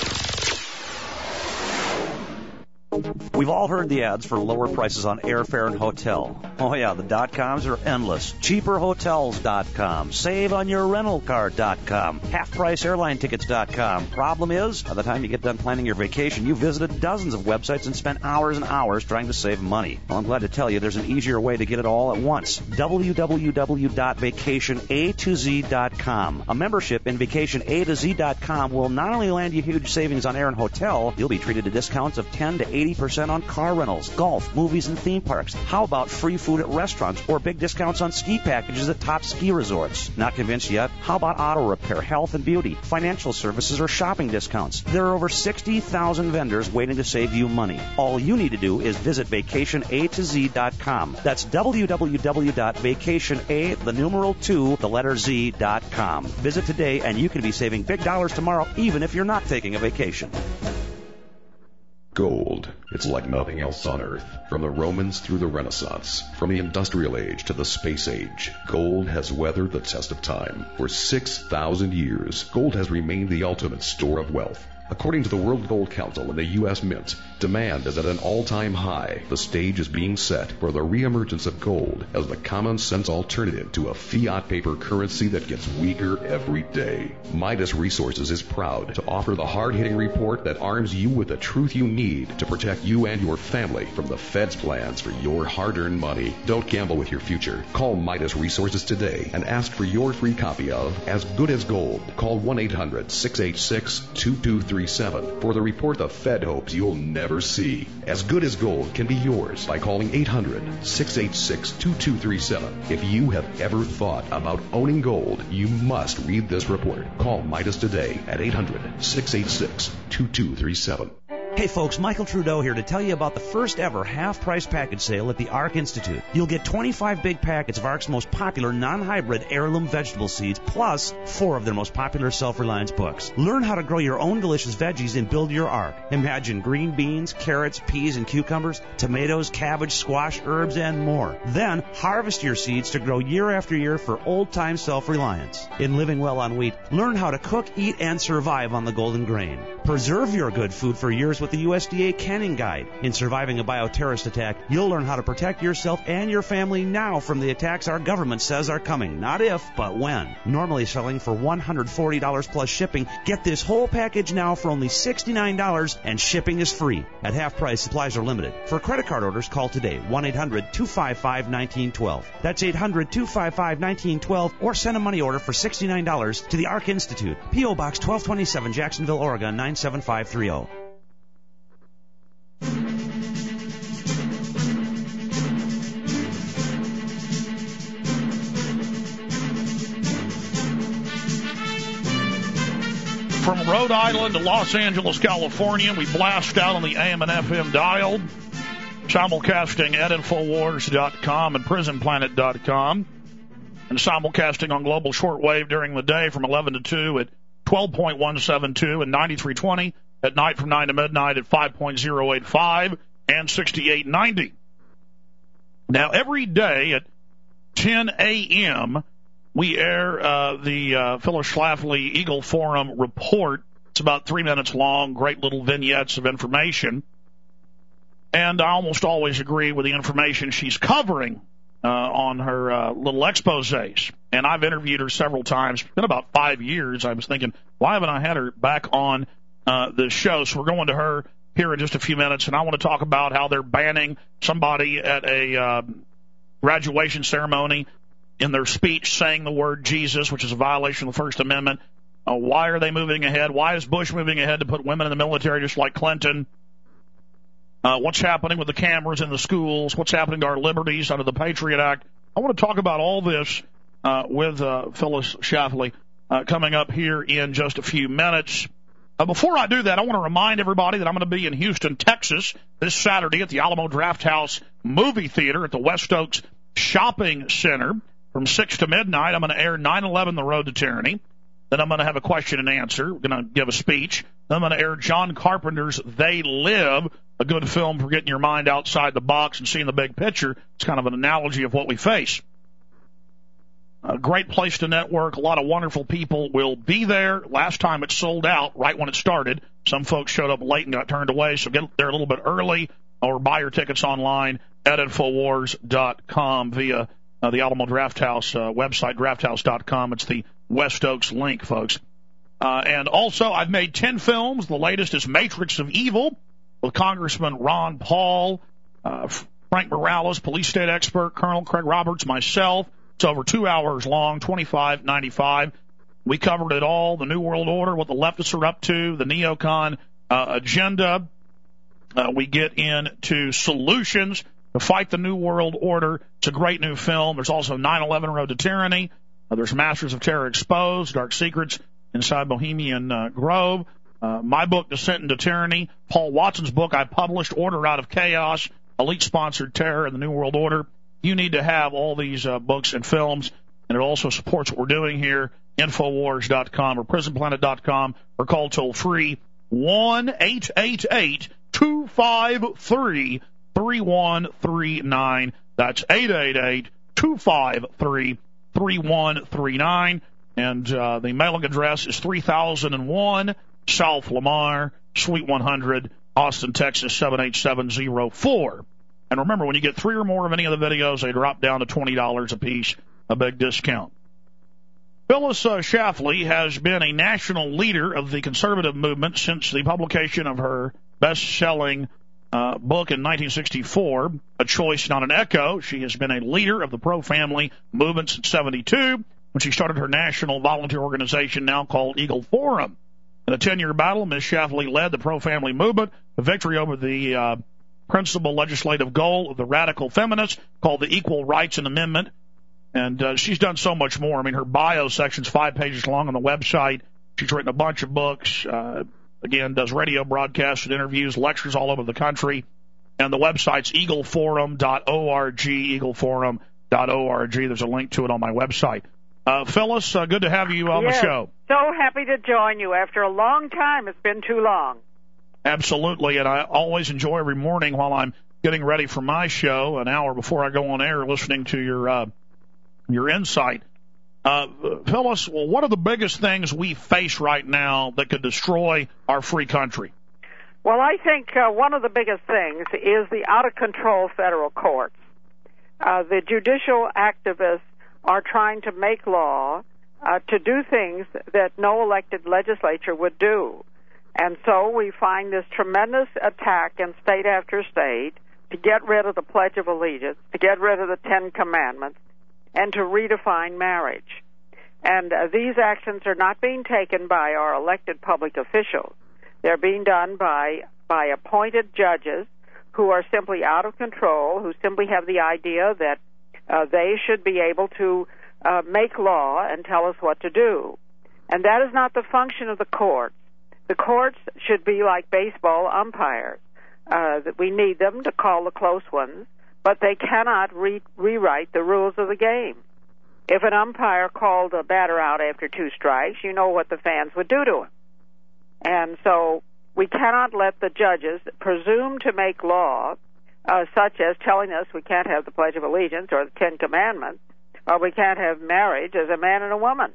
We've all heard the ads for lower prices on airfare and hotel. Oh yeah, the dot-coms are endless. cheaper hotels dot com, save on your rental car dot com, half price airline tickets dot com. Problem is, by the time you get done planning your vacation, you've visited dozens of websites and spent hours and hours trying to save money. Well, I'm glad to tell you there's an easier way to get it all at once. w w w dot vacation a to z dot com. A membership in vacation a to z dot com will not only land you huge savings on air and hotel, you'll be treated to discounts of ten to eighty percent on car rentals, golf, movies, and theme parks. How about free food at restaurants or big discounts on ski packages at top ski resorts? Not convinced yet? How about auto repair, health and beauty, financial services, or shopping discounts? There are over sixty thousand vendors waiting to save you money. All you need to do is visit vacation a to z dot com. That's w w w dot vacation a, the numeral two, the letter z dot com. Visit today and you can be saving big dollars tomorrow even if you're not taking a vacation. Gold. It's like nothing else on Earth. From the Romans through the Renaissance, from the Industrial Age to the Space Age, gold has weathered the test of time. For six thousand years, gold has remained the ultimate store of wealth. According to the World Gold Council and the U S Mint, demand is at an all-time high. The stage is being set for the reemergence of gold as the common-sense alternative to a fiat paper currency that gets weaker every day. Midas Resources is proud to offer the hard-hitting report that arms you with the truth you need to protect you and your family from the Fed's plans for your hard-earned money. Don't gamble with your future. Call Midas Resources today and ask for your free copy of As Good as Gold. Call one eight hundred six eight six two two three seven for the report the Fed hopes you'll never see. As Good as Gold can be yours by calling eight hundred six eight six two two three seven. If you have ever thought about owning gold, you must read this report. Call Midas today at eight hundred six eight six two two three seven. Hey folks, Michael Trudeau here to tell you about the first ever half-price package sale at the ARC Institute. You'll get twenty-five big packets of ARC's most popular non-hybrid heirloom vegetable seeds, plus four of their most popular self-reliance books. Learn how to grow your own delicious veggies and build your ARC. Imagine green beans, carrots, peas, and cucumbers, tomatoes, cabbage, squash, herbs, and more. Then harvest your seeds to grow year after year for old-time self-reliance. In Living Well on Wheat, learn how to cook, eat, and survive on the golden grain. Preserve your good food for years with the U S D A Canning Guide. In Surviving a Bioterrorist Attack, you'll learn how to protect yourself and your family now from the attacks our government says are coming. Not if, but when. Normally selling for one hundred forty dollars plus shipping, get this whole package now for only sixty-nine dollars, and shipping is free. At half price, supplies are limited. For credit card orders, call today, one eight hundred two five five one nine one two. That's eight hundred two five five one nine one two, or send a money order for sixty-nine dollars to the ARC Institute, P O Box twelve twenty-seven, Jacksonville, Oregon nine seven five three zero. From Rhode Island to Los Angeles, California, we blast out on the A M and F M dial, simulcasting at Infowars dot com and Prison Planet dot com, and simulcasting on global shortwave during the day from eleven to two at twelve point one seven two and ninety-three twenty, at night from nine to midnight at five point zero eight five and sixty-eight ninety. Now, every day at ten a.m., we air uh, the uh, Phyllis Schlafly Eagle Forum report. It's about three minutes long, great little vignettes of information. And I almost always agree with the information she's covering uh, on her uh, little exposés. And I've interviewed her several times. It's been about five years. I was thinking, why haven't I had her back on uh, the show? So we're going to her here in just a few minutes, and I want to talk about how they're banning somebody at a uh, graduation ceremony in their speech saying the word Jesus, which is a violation of the First Amendment. Uh, why are they moving ahead? Why is Bush moving ahead to put women in the military just like Clinton? Uh, what's happening with the cameras in the schools? What's happening to our liberties under the Patriot Act? I want to talk about all this uh, with uh, Phyllis Schlafly uh, coming up here in just a few minutes. Uh, before I do that, I want to remind everybody that I'm going to be in Houston, Texas this Saturday at the Alamo Drafthouse Movie Theater at the West Oaks Shopping Center. From six to midnight, I'm going to air nine eleven, The Road to Tyranny. Then I'm going to have a question and answer. We're going to give a speech. Then I'm going to air John Carpenter's They Live, a good film for getting your mind outside the box and seeing the big picture. It's kind of an analogy of what we face. A great place to network. A lot of wonderful people will be there. Last time it sold out right when it started. Some folks showed up late and got turned away, so get there a little bit early or buy your tickets online at Infowars dot com via uh, the Alamo Drafthouse uh, website, drafthouse dot com. It's the West Oaks link, folks. Uh, and also, I've made ten films. The latest is Matrix of Evil with Congressman Ron Paul, uh, Frank Morales, police state expert, Colonel Craig Roberts, myself. It's over two hours long, twenty-five ninety-five. We covered it all, the New World Order, what the leftists are up to, the neocon uh, agenda. Uh, we get into solutions to fight the New World Order. It's a great new film. There's also nine eleven Road to Tyranny. Uh, there's Masters of Terror Exposed, Dark Secrets Inside Bohemian uh, Grove. Uh, my book, Descent into Tyranny. Paul Watson's book I published, Order Out of Chaos, Elite-Sponsored Terror and the New World Order. You need to have all these uh, books and films, and it also supports what we're doing here, Infowars dot com or Prison Planet dot com, or call toll-free one eight eight eight, two five three, three one three nine. That's eight eight eight, two five three, three one three nine. And uh, the mailing address is three thousand one South Lamar, Suite one hundred, Austin, Texas, seven eight seven zero four. And remember, when you get three or more of any of the videos, they drop down to twenty dollars a piece, a big discount. Phyllis uh, Schlafly has been a national leader of the conservative movement since the publication of her best-selling uh, book in nineteen sixty-four, A Choice, Not an Echo. She has been a leader of the pro-family movement since seventy-two, when she started her national volunteer organization now called Eagle Forum. In a ten-year battle, Miz Schlafly led the pro-family movement to victory over the uh, principal legislative goal of the radical feminists called the Equal Rights Amendment. And uh, she's done so much more. I mean, her bio section's five pages long on the website. She's written a bunch of books, uh, again, does radio broadcasts and interviews, lectures all over the country. And the website's eagle forum dot org, eagle forum dot org. There's a link to it on my website. Uh, Phyllis, uh, good to have you on yes, the show. So happy to join you after a long time. It's been too long. Absolutely, and I always enjoy every morning while I'm getting ready for my show, an hour before I go on air, listening to your uh, your insight. Uh, Phyllis, well, what are the biggest things we face right now that could destroy our free country? Well, I think uh, one of the biggest things is the out-of-control federal courts. Uh, the judicial activists are trying to make law uh, to do things that no elected legislature would do. And so we find this tremendous attack in state after state to get rid of the Pledge of Allegiance, to get rid of the Ten Commandments, and to redefine marriage. And uh, these actions are not being taken by our elected public officials. They're being done by by appointed judges who are simply out of control, who simply have the idea that uh, they should be able to uh, make law and tell us what to do. And that is not the function of the courts. The courts should be like baseball umpires. Uh, that we need them to call the close ones, but they cannot re- rewrite the rules of the game. If an umpire called a batter out after two strikes, you know what the fans would do to him. And so we cannot let the judges presume to make law, uh, such as telling us we can't have the Pledge of Allegiance or the Ten Commandments, or we can't have marriage as a man and a woman.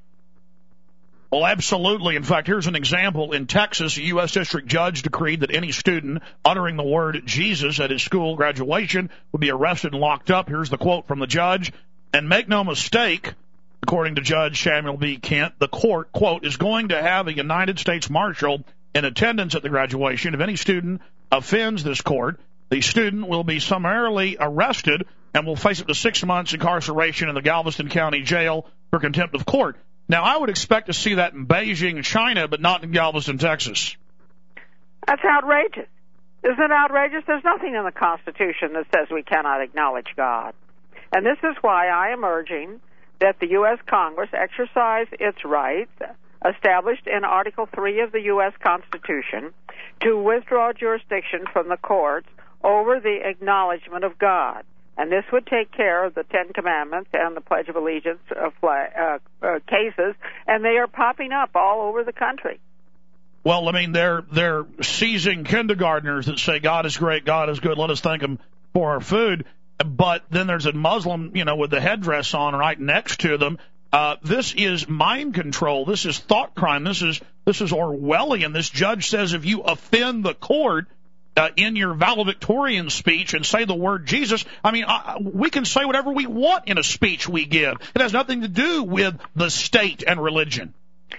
Well, absolutely. In fact, here's an example. In Texas, a U S district judge decreed that any student uttering the word Jesus at his school graduation would be arrested and locked up. Here's the quote from the judge. And make no mistake, according to Judge Samuel B. Kent, the court, quote, is going to have a United States Marshal in attendance at the graduation. If any student offends this court, the student will be summarily arrested and will face up to six months incarceration in the Galveston County Jail for contempt of court. Now, I would expect to see that in Beijing, China, but not in Galveston, Texas. That's outrageous. Isn't it outrageous? There's nothing in the Constitution that says we cannot acknowledge God. And this is why I am urging that the U S Congress exercise its rights established in Article three of the U S Constitution to withdraw jurisdiction from the courts over the acknowledgement of God. And this would take care of the Ten Commandments and the Pledge of Allegiance uh, uh, uh, cases, and they are popping up all over the country. Well, I mean, they're they're seizing kindergartners that say God is great, God is good, let us thank Him for our food. But then there's a Muslim, you know, with the headdress on right next to them, Uh, this is mind control. This is thought crime. This is this is Orwellian. This judge says if you offend the court uh, in your valedictorian speech and say the word Jesus, I mean, uh, we can say whatever we want in a speech we give. It has nothing to do with the state and religion.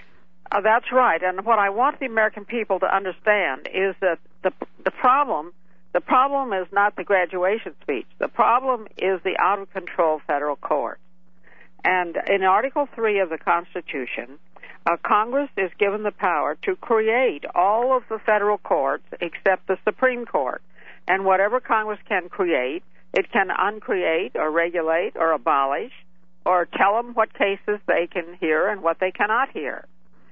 Uh, that's right. And what I want the American people to understand is that the the problem the problem is not the graduation speech. The problem is the out of control federal court. And in Article three of the Constitution, uh, Congress is given the power to create all of the federal courts except the Supreme Court. And whatever Congress can create, it can uncreate or regulate or abolish or tell them what cases they can hear and what they cannot hear.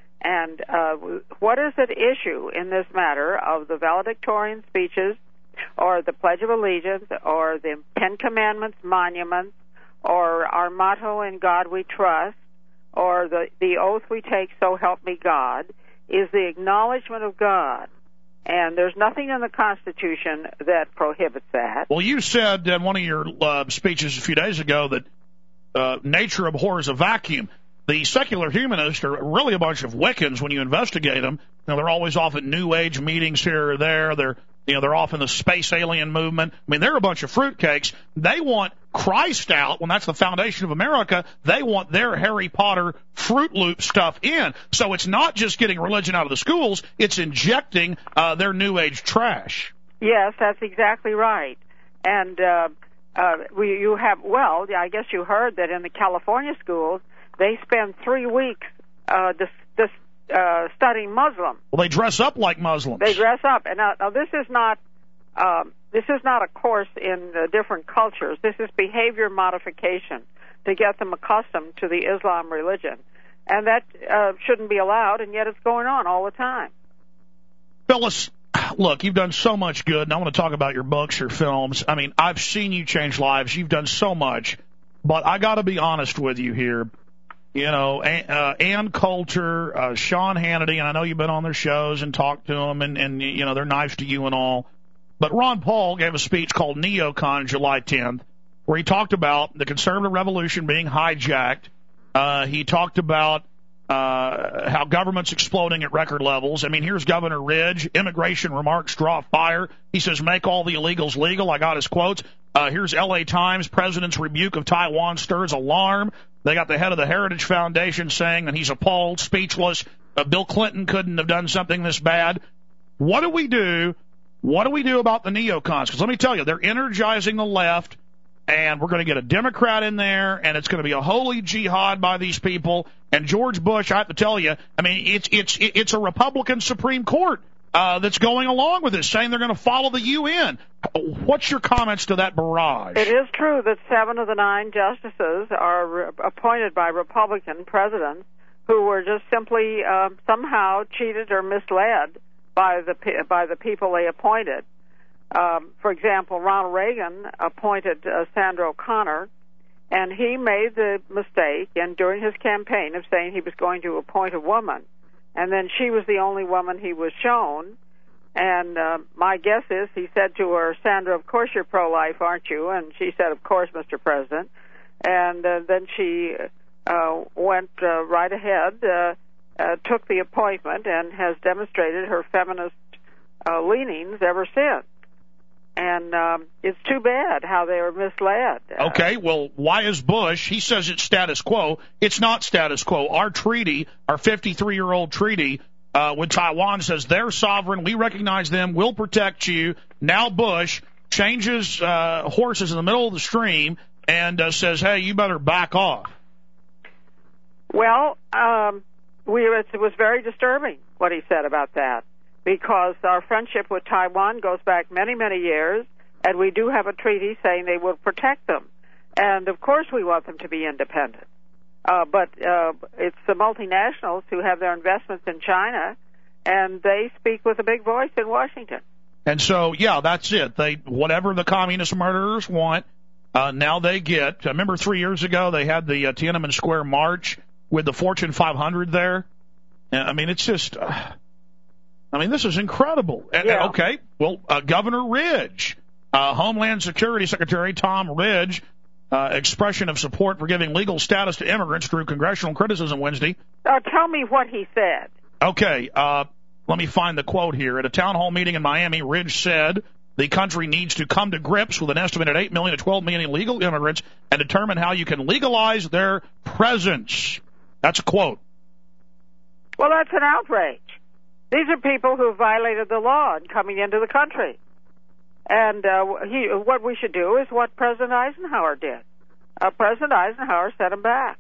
And uh, what is at issue in this matter of the valedictorian speeches or the Pledge of Allegiance or the Ten Commandments monuments or our motto, in God we trust, or the, the oath we take, so help me God, is the acknowledgement of God. And there's nothing in the Constitution that prohibits that. Well, you said in one of your uh, speeches a few days ago that uh, nature abhors a vacuum. The secular humanists are really a bunch of Wiccans when you investigate them. You know, they're always off at New Age meetings here or there. They're You know, they're off in the space alien movement. I mean, they're a bunch of fruitcakes. They want Christ out when that's the foundation of America. They want their Harry Potter Fruit Loop stuff in. So it's not just getting religion out of the schools. It's injecting uh, their New Age trash. Yes, that's exactly right. And uh, uh, we, you have, well, I guess you heard that in the California schools, they spend three weeks uh, dis, dis, Uh, studying Muslim. Well, they dress up like Muslims. They dress up, and now, now this is not um, this is not a course in uh, different cultures. This is behavior modification to get them accustomed to the Islam religion, and that uh, shouldn't be allowed. And yet, it's going on all the time. Phyllis, look, you've done so much good, and I want to talk about your books, your films. I mean, I've seen you change lives. You've done so much, but I got to be honest with you here. You know, uh, Ann Coulter, uh, Sean Hannity, and I know you've been on their shows and talked to them, and, and, you know, they're nice to you and all. But Ron Paul gave a speech called Neocon July tenth, where he talked about the conservative revolution being hijacked. Uh, he talked about uh, how government's exploding at record levels. I mean, here's Governor Ridge. Immigration remarks draw fire. He says, make all the illegals legal. I got his quotes. Uh, here's L A Times. President's rebuke of Taiwan stirs alarm. They got the head of the Heritage Foundation saying that he's appalled, speechless. Uh, Bill Clinton couldn't have done something this bad. What do we do? What do we do about the neocons? Because let me tell you, they're energizing the left, and we're going to get a Democrat in there, and it's going to be a holy jihad by these people. And George Bush, I have to tell you, I mean, it's it's it's a Republican Supreme Court uh, that's going along with this, saying they're going to follow the U N. What's your comments to that barrage? It is true that seven of the nine justices are re- appointed by Republican presidents who were just simply uh, somehow cheated or misled by the by the people they appointed. Um, for example, Ronald Reagan appointed uh, Sandra O'Connor, and he made the mistake, and during his campaign, of saying he was going to appoint a woman, and then she was the only woman he was shown. And uh, my guess is he said to her, Sandra, of course you're pro-life, aren't you? And she said, of course, Mister President. And uh, then she uh, went uh, right ahead, uh, uh, took the appointment, and has demonstrated her feminist uh, leanings ever since. And um, it's too bad how they were misled. Okay, well, why is Bush? He says it's status quo. It's not status quo. Our treaty, our fifty-three-year-old treaty, Uh, when Taiwan says they're sovereign, we recognize them, we'll protect you. Now Bush changes uh, horses in the middle of the stream and uh, says, hey, you better back off. Well, um, we, it was very disturbing what he said about that, because our friendship with Taiwan goes back many, many years, and we do have a treaty saying they will protect them. And, of course, we want them to be independent. Uh, but uh, it's the multinationals who have their investments in China, and they speak with a big voice in Washington. And so, yeah, that's it. They whatever the communist murderers want, uh, now they get. I remember three years ago they had the uh, Tiananmen Square march with the Fortune five hundred there. I mean, it's just, uh, I mean, this is incredible. Yeah. Okay, well, uh, Governor Ridge, uh, Homeland Security Secretary Tom Ridge, uh, expression of support for giving legal status to immigrants drew congressional criticism Wednesday. Uh, tell me what he said. Okay, uh, let me find the quote here. At a town hall meeting in Miami, Ridge said the country needs to come to grips with an estimated eight million to twelve million illegal immigrants and determine how you can legalize their presence. That's a quote. Well, that's an outrage. These are people who violated the law in coming into the country. And uh, he, what we should do is what President Eisenhower did. Uh, President Eisenhower sent them back.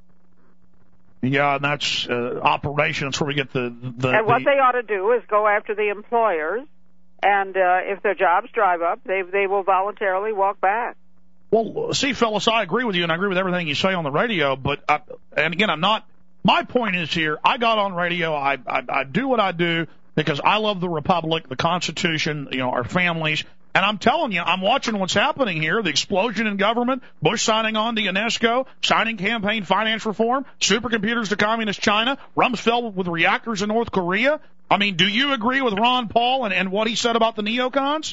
Yeah, and that's uh, operation. That's where we get the... the and what the, they ought to do is go after the employers, and uh, if their jobs drive up, they they will voluntarily walk back. Well, see, Phyllis, I agree with you, and I agree with everything you say on the radio, but, I, and again, I'm not... My point is here, I got on radio, I, I I do what I do because I love the Republic, the Constitution, you know, our families, and I'm telling you, I'm watching what's happening here, the explosion in government, Bush signing on to UNESCO, signing campaign finance reform, supercomputers to communist China, Rumsfeld with reactors in North Korea. I mean, do you agree with Ron Paul and, and what he said about the neocons?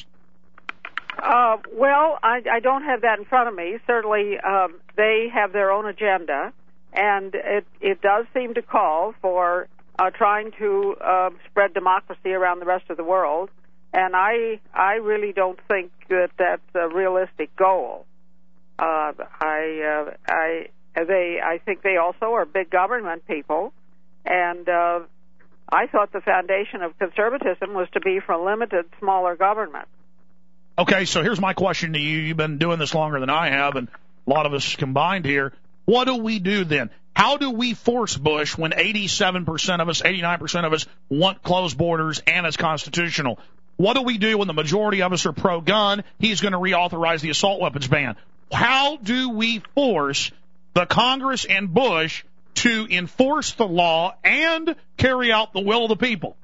Uh, well, I, I don't have that in front of me. Certainly, um, they have their own agenda. And it, it does seem to call for uh, trying to uh, spread democracy around the rest of the world. And I I really don't think that that's a realistic goal. Uh, I uh, I they I think they also are big government people, and uh, I thought the foundation of conservatism was to be for limited, smaller government. Okay, so here's my question to you. You've been doing this longer than I have, and a lot of us combined here. What do we do then? How do we force Bush when eighty-seven percent of us, eighty-nine percent of us want closed borders and it's constitutional? What do we do when the majority of us are pro-gun? He's going to reauthorize the assault weapons ban. How do we force the Congress and Bush to enforce the law and carry out the will of the people?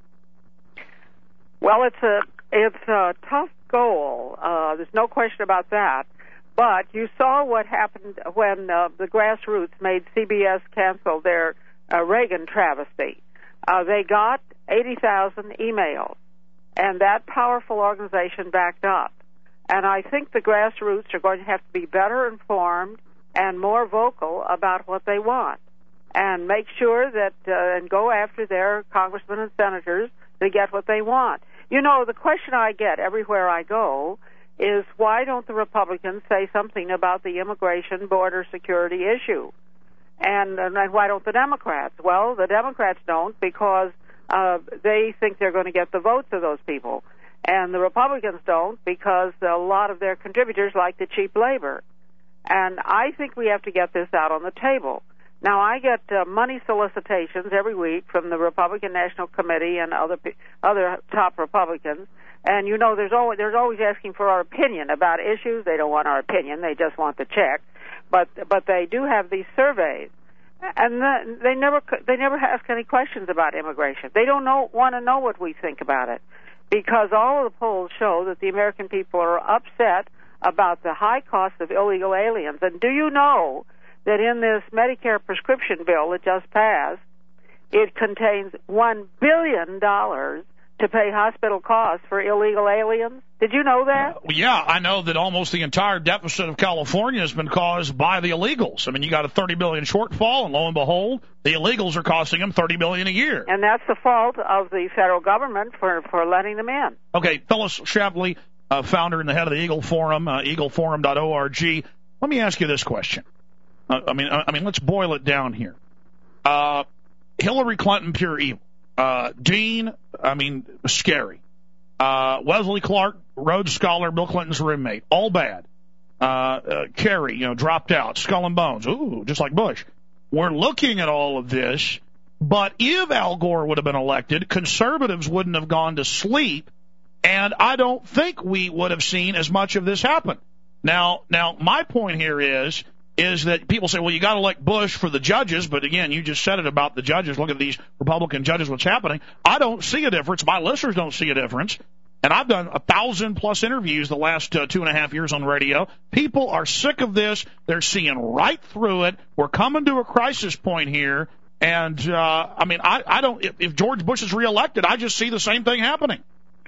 Well, it's a it's a tough goal. Uh, there's no question about that. But you saw what happened when uh, the grassroots made C B S cancel their uh, Reagan travesty. Uh, they got eighty thousand emails, and that powerful organization backed up. And I think the grassroots are going to have to be better informed and more vocal about what they want, and make sure that uh, and go after their congressmen and senators to get what they want. You know, the question I get everywhere I go is why don't the Republicans say something about the immigration border security issue? And, and why don't the Democrats? Well, the Democrats don't because uh, they think they're going to get the votes of those people. And the Republicans don't because a lot of their contributors like the cheap labor. And I think we have to get this out on the table. Now, I get uh, money solicitations every week from the Republican National Committee and other other top Republicans. And, you know, there's always, there's always asking for our opinion about issues. They don't want our opinion. They just want the check. But but they do have these surveys. And the, they never they never ask any questions about immigration. They don't know want to know what we think about it because all of the polls show that the American people are upset about the high cost of illegal aliens. And do you know that in this Medicare prescription bill that just passed, it contains one billion dollars to pay hospital costs for illegal aliens? Did you know that? Uh, yeah, I know that almost the entire deficit of California has been caused by the illegals. I mean, you got a thirty billion dollars shortfall, and lo and behold, the illegals are costing them thirty billion dollars a year. And that's the fault of the federal government for, for letting them in. Okay, Phyllis Schlafly, uh, founder and the head of the Eagle Forum, uh, eagle forum dot org. Let me ask you this question. Uh, I mean, I mean, let's boil it down here. Uh, Hillary Clinton, pure evil. Uh, Dean, I mean, scary. Uh, Wesley Clark, Rhodes Scholar, Bill Clinton's roommate, all bad. Uh, uh, Kerry, you know, dropped out. Skull and Bones, ooh, just like Bush. We're looking at all of this, but if Al Gore would have been elected, conservatives wouldn't have gone to sleep, and I don't think we would have seen as much of this happen. Now, now, my point here is, is that people say, well, you got to elect Bush for the judges, but again, you just said it about the judges. Look at these Republican judges, what's happening. I don't see a difference. My listeners don't see a difference. And I've done a thousand plus interviews the last uh, two and a half years on radio. People are sick of this. They're seeing right through it. We're coming to a crisis point here. And, uh, I mean, I, I don't, if, if George Bush is reelected, I just see the same thing happening.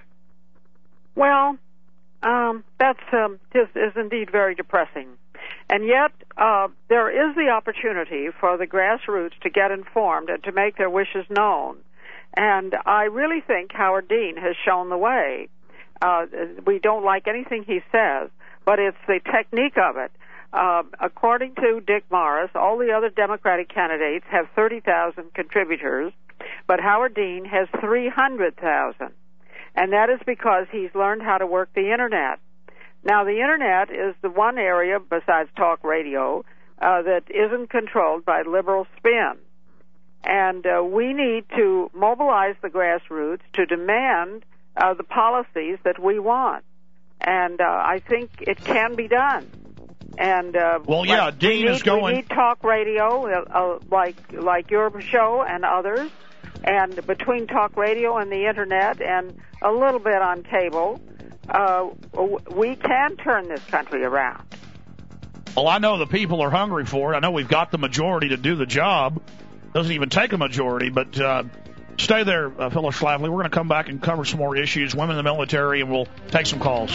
Well, um, that's, um, just is indeed very depressing. And yet, uh, there is the opportunity for the grassroots to get informed and to make their wishes known. And I really think Howard Dean has shown the way. Uh, we don't like anything he says, but it's the technique of it. Uh, according to Dick Morris, all the other Democratic candidates have thirty thousand contributors, but Howard Dean has three hundred thousand. And that is because he's learned how to work the Internet. Now, the Internet is the one area, besides talk radio, uh, that isn't controlled by liberal spin. And uh, we need to mobilize the grassroots to demand uh, the policies that we want. And uh, I think it can be done. And uh, well, yeah, Dean need, is going. We need talk radio, uh, uh, like like your show and others, and between talk radio and the Internet, and a little bit on cable, uh, we can turn this country around. Well, I know the people are hungry for it. I know we've got the majority to do the job. Doesn't even take a majority, but uh, stay there, uh, Phyllis Schlafly. We're going to come back and cover some more issues, women in the military, and we'll take some calls.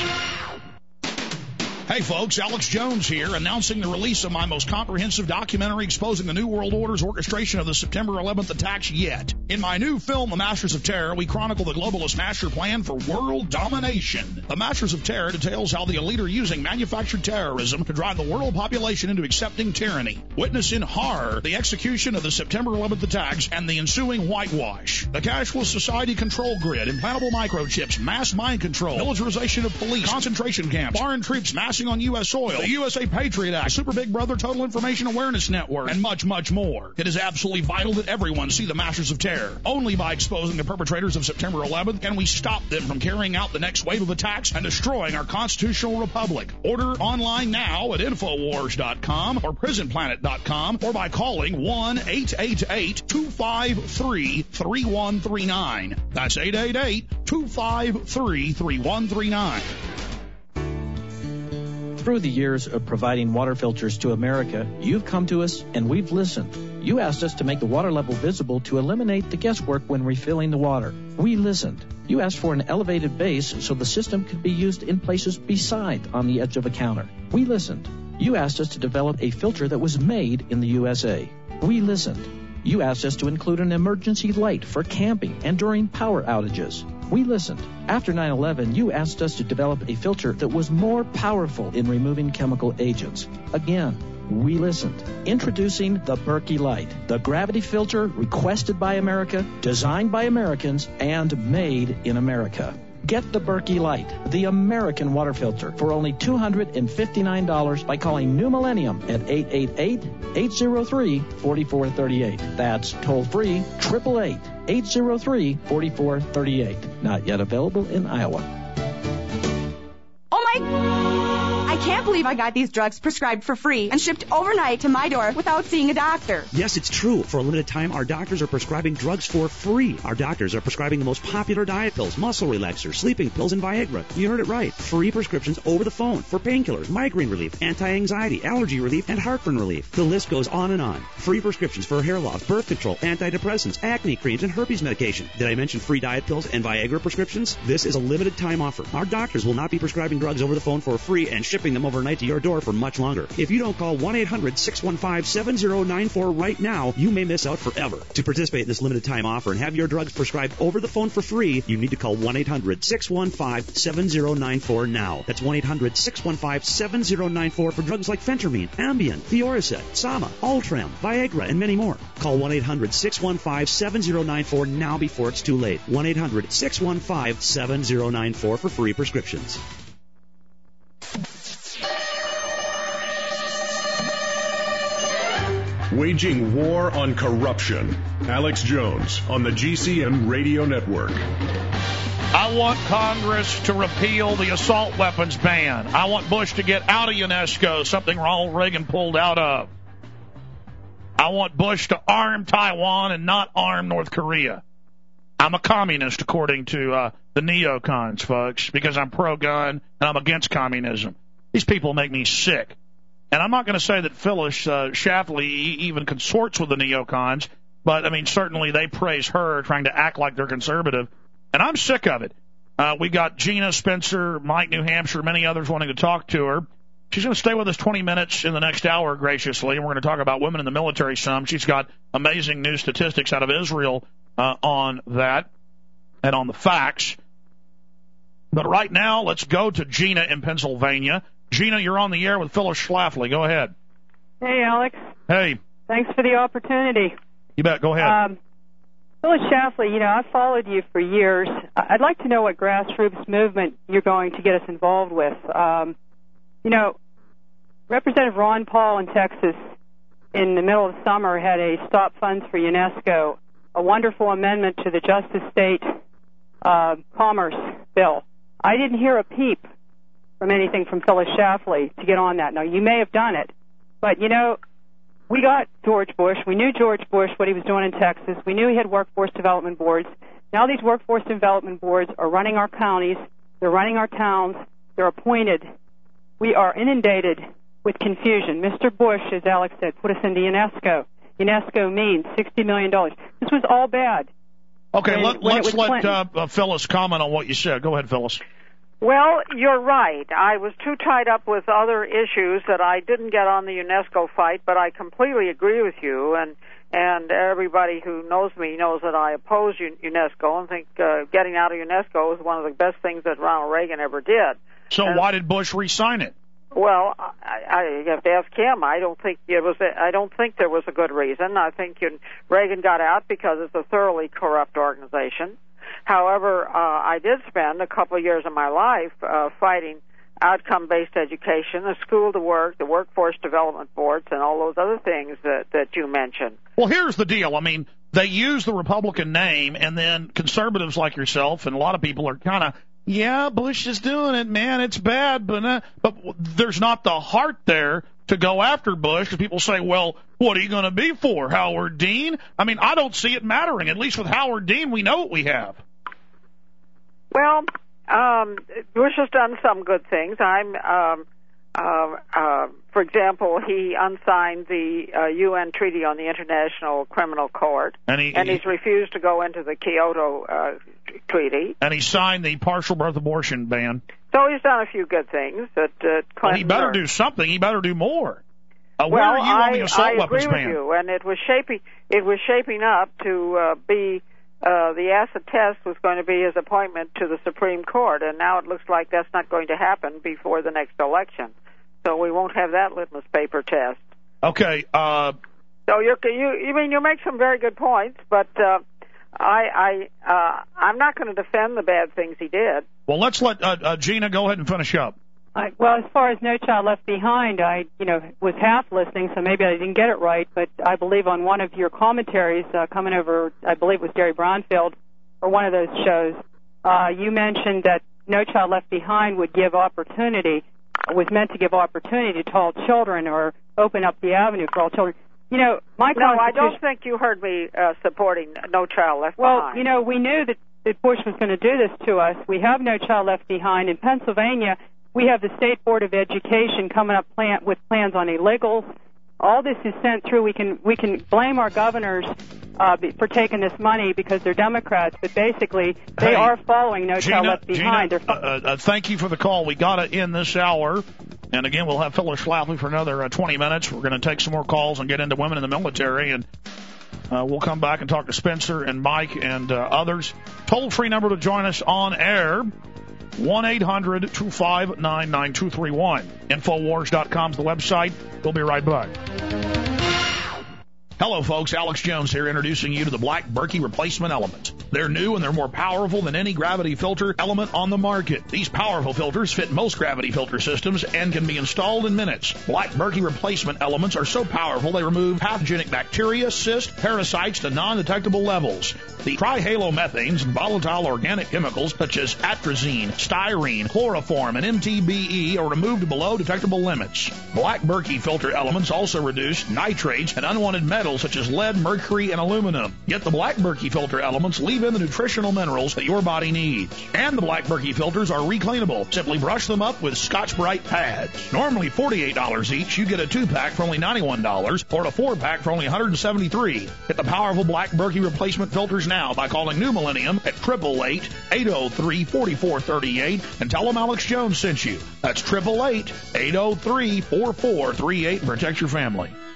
Hey folks, Alex Jones here, announcing the release of my most comprehensive documentary exposing the New World Order's orchestration of the September eleventh attacks yet. In my new film, The Masters of Terror, we chronicle the globalist master plan for world domination. The Masters of Terror details how the elite are using manufactured terrorism to drive the world population into accepting tyranny. Witness in horror the execution of the September eleventh attacks and the ensuing whitewash. The cashless society control grid, implantable microchips, mass mind control, militarization of police, concentration camps, foreign troops massing on U S soil, the U S A Patriot Act, Super Big Brother Total Information Awareness Network, and much, much more. It is absolutely vital that everyone see the Masters of Terror. Only by exposing the perpetrators of September eleventh can we stop them from carrying out the next wave of attacks and destroying our constitutional republic. Order online now at Infowars dot com or Prison Planet dot com or by calling one eight eight eight, two five three, three one three nine. That's eight eight eight, two five three, three one three nine. Through the years of providing water filters to America, you've come to us and we've listened. You asked us to make the water level visible to eliminate the guesswork when refilling the water. We listened. You asked for an elevated base so the system could be used in places beside on the edge of a counter. We listened. You asked us to develop a filter that was made in the U S A. We listened. You asked us to include an emergency light for camping and during power outages. We listened. After nine eleven, you asked us to develop a filter that was more powerful in removing chemical agents. Again, we listened. Introducing the Berkey Light, the gravity filter requested by America, designed by Americans, and made in America. Get the Berkey Light, the American water filter, for only two hundred fifty-nine dollars by calling New Millennium at eight eight eight, eight zero three, four four three eight. That's toll-free, eight eight eight, eight zero three, four four three eight. Not yet available in Iowa. Oh my... I can't believe I got these drugs prescribed for free and shipped overnight to my door without seeing a doctor. Yes, it's true. For a limited time, our doctors are prescribing drugs for free. Our doctors are prescribing the most popular diet pills, muscle relaxers, sleeping pills, and Viagra. You heard it right. Free prescriptions over the phone for painkillers, migraine relief, anti-anxiety, allergy relief, and heartburn relief. The list goes on and on. Free prescriptions for hair loss, birth control, antidepressants, acne creams, and herpes medication. Did I mention free diet pills and Viagra prescriptions? This is a limited time offer. Our doctors will not be prescribing drugs over the phone for free and shipping them overnight to your door for much longer. If you don't call one eight hundred, six one five, seven zero nine four right now, you may miss out forever. To participate in this limited time offer and have your drugs prescribed over the phone for free, you need to call one eight hundred, six one five, seven zero nine four now. That's one eight hundred, six one five, seven zero nine four for drugs like Phentermine, Ambien, Fioricet, Sama, Ultram, Viagra, and many more. Call one eight hundred, six one five, seven zero nine four now before it's too late. one eight hundred, six one five, seven zero nine four for free prescriptions. Waging war on corruption. Alex Jones on the G C N Radio Network. I want Congress to repeal the assault weapons ban. I want Bush to get out of UNESCO, something Ronald Reagan pulled out of. I want Bush to arm Taiwan and not arm North Korea. I'm a communist, according to uh, the neocons, folks, because I'm pro-gun and I'm against communism. These people make me sick. And I'm not going to say that Phyllis uh, Schlafly even consorts with the neocons, but, I mean, certainly they praise her trying to act like they're conservative. And I'm sick of it. Uh, we got Gina Spencer, Mike New Hampshire, many others wanting to talk to her. She she's going to stay with us twenty minutes in the next hour, graciously, and we're going to talk about women in the military some. She's got amazing new statistics out of Israel uh, on that and on the facts. But right now, let's go to Gina in Pennsylvania. Gina, you're on the air with Phyllis Schlafly. Go ahead. Hey, Alex. Hey. Thanks for the opportunity. You bet. Go ahead. Um, Phyllis Schlafly, you know, I've followed you for years. I'd like to know what grassroots movement you're going to get us involved with. Um, you know, Representative Ron Paul in Texas in the middle of summer had a Stop Funds for UNESCO, a wonderful amendment to the Justice State uh, Commerce Bill. I didn't hear a peep from anything from Phyllis Schlafly to get on that. Now, you may have done it, but, you know, we got George Bush. We knew George Bush, what he was doing in Texas. We knew he had workforce development boards. Now these workforce development boards are running our counties. They're running our towns. They're appointed. We are inundated with confusion. Mister Bush, as Alex said, put us into UNESCO. UNESCO means sixty million dollars. This was all bad. Okay, when, let, when let's let uh, uh, Phyllis comment on what you said. Go ahead, Phyllis. Well, you're right. I was too tied up with other issues that I didn't get on the UNESCO fight, but I completely agree with you, and and everybody who knows me knows that I oppose UNESCO and think uh, getting out of UNESCO is one of the best things that Ronald Reagan ever did. So and, why did Bush re-sign it? Well, I, I have to ask him. I don't think it was. A, I don't think there was a good reason. I think you, Reagan got out because it's a thoroughly corrupt organization. However, uh, I did spend a couple of years of my life uh, fighting outcome-based education, the school to work, the workforce development boards, and all those other things that, that you mentioned. Well, here's the deal. I mean, they use the Republican name, and then conservatives like yourself and a lot of people are kind of, yeah, Bush is doing it, man, it's bad, but uh, but there's not the heart there to go after Bush, because people say, well, what are you going to be for, Howard Dean? I mean, I don't see it mattering. At least with Howard Dean, we know what we have. Well, um, Bush has done some good things. I'm, um, uh, uh, for example, he unsigned the uh, U N Treaty on the International Criminal Court, and, he, and he's he, refused to go into the Kyoto uh, Treaty. And he signed the partial birth abortion ban. So he's done a few good things. That uh, well, he better do something. He better do more. Uh, well, where are you I, on the assault I weapons agree ban? with you, and it was shaping. It was shaping up to uh, be. Uh, the acid test was going to be his appointment to the Supreme Court, and now it looks like that's not going to happen before the next election. So we won't have that litmus paper test. Okay. Uh, so you're, you, you mean you make some very good points, but uh, I, I, uh, I'm not going to defend the bad things he did. Well, let's let uh, uh, Gina go ahead and finish up. I, well, as far as No Child Left Behind, I, you know, was half listening, so maybe I didn't get it right. But I believe on one of your commentaries uh, coming over, I believe it was Jerry Brownfield, or one of those shows, uh, you mentioned that No Child Left Behind would give opportunity, was meant to give opportunity to all children or open up the avenue for all children. You know, my no, I don't think you heard me uh, supporting No Child Left well, Behind. Well, you know, we knew that, that Bush was going to do this to us. We have No Child Left Behind in Pennsylvania. We have the State Board of Education coming up plan, with plans on illegals. All this is sent through. We can we can blame our governors uh, for taking this money because they're Democrats, but basically they hey, are following No Gina, Child Left Behind. Gina, uh, uh, thank you for the call. We got to end this hour. And again, we'll have Phyllis Schlafly for another uh, twenty minutes. We're going to take some more calls and get into women in the military. And uh, we'll come back and talk to Spencer and Mike and uh, others. Toll-free number to join us on air. one eight hundred two five nine nine two three one. Infowars dot com is the website. We'll be right back. Hello, folks. Alex Jones here, introducing you to the Black Berkey Replacement Element. They're new and they're more powerful than any gravity filter element on the market. These powerful filters fit most gravity filter systems and can be installed in minutes. Black Berkey Replacement Elements are so powerful they remove pathogenic bacteria, cysts, parasites to non-detectable levels. The trihalomethanes and volatile organic chemicals such as atrazine, styrene, chloroform, and M T B E are removed below detectable limits. Black Berkey filter elements also reduce nitrates and unwanted metals chemicals such as lead, mercury, and aluminum. Get the Black Berkey filter elements, leave in the nutritional minerals that your body needs. And the Black Berkey filters are recleanable. Simply brush them up with Scotch-Brite pads. Normally forty-eight dollars each, you get a two-pack for only ninety-one dollars or a four-pack for only one hundred seventy-three dollars. Get the powerful Black Berkey replacement filters now by calling New Millennium at eight eight eight, eight oh three, four four three eight and tell them Alex Jones sent you. That's eight eight eight, eight oh three, four four three eight and protect your family.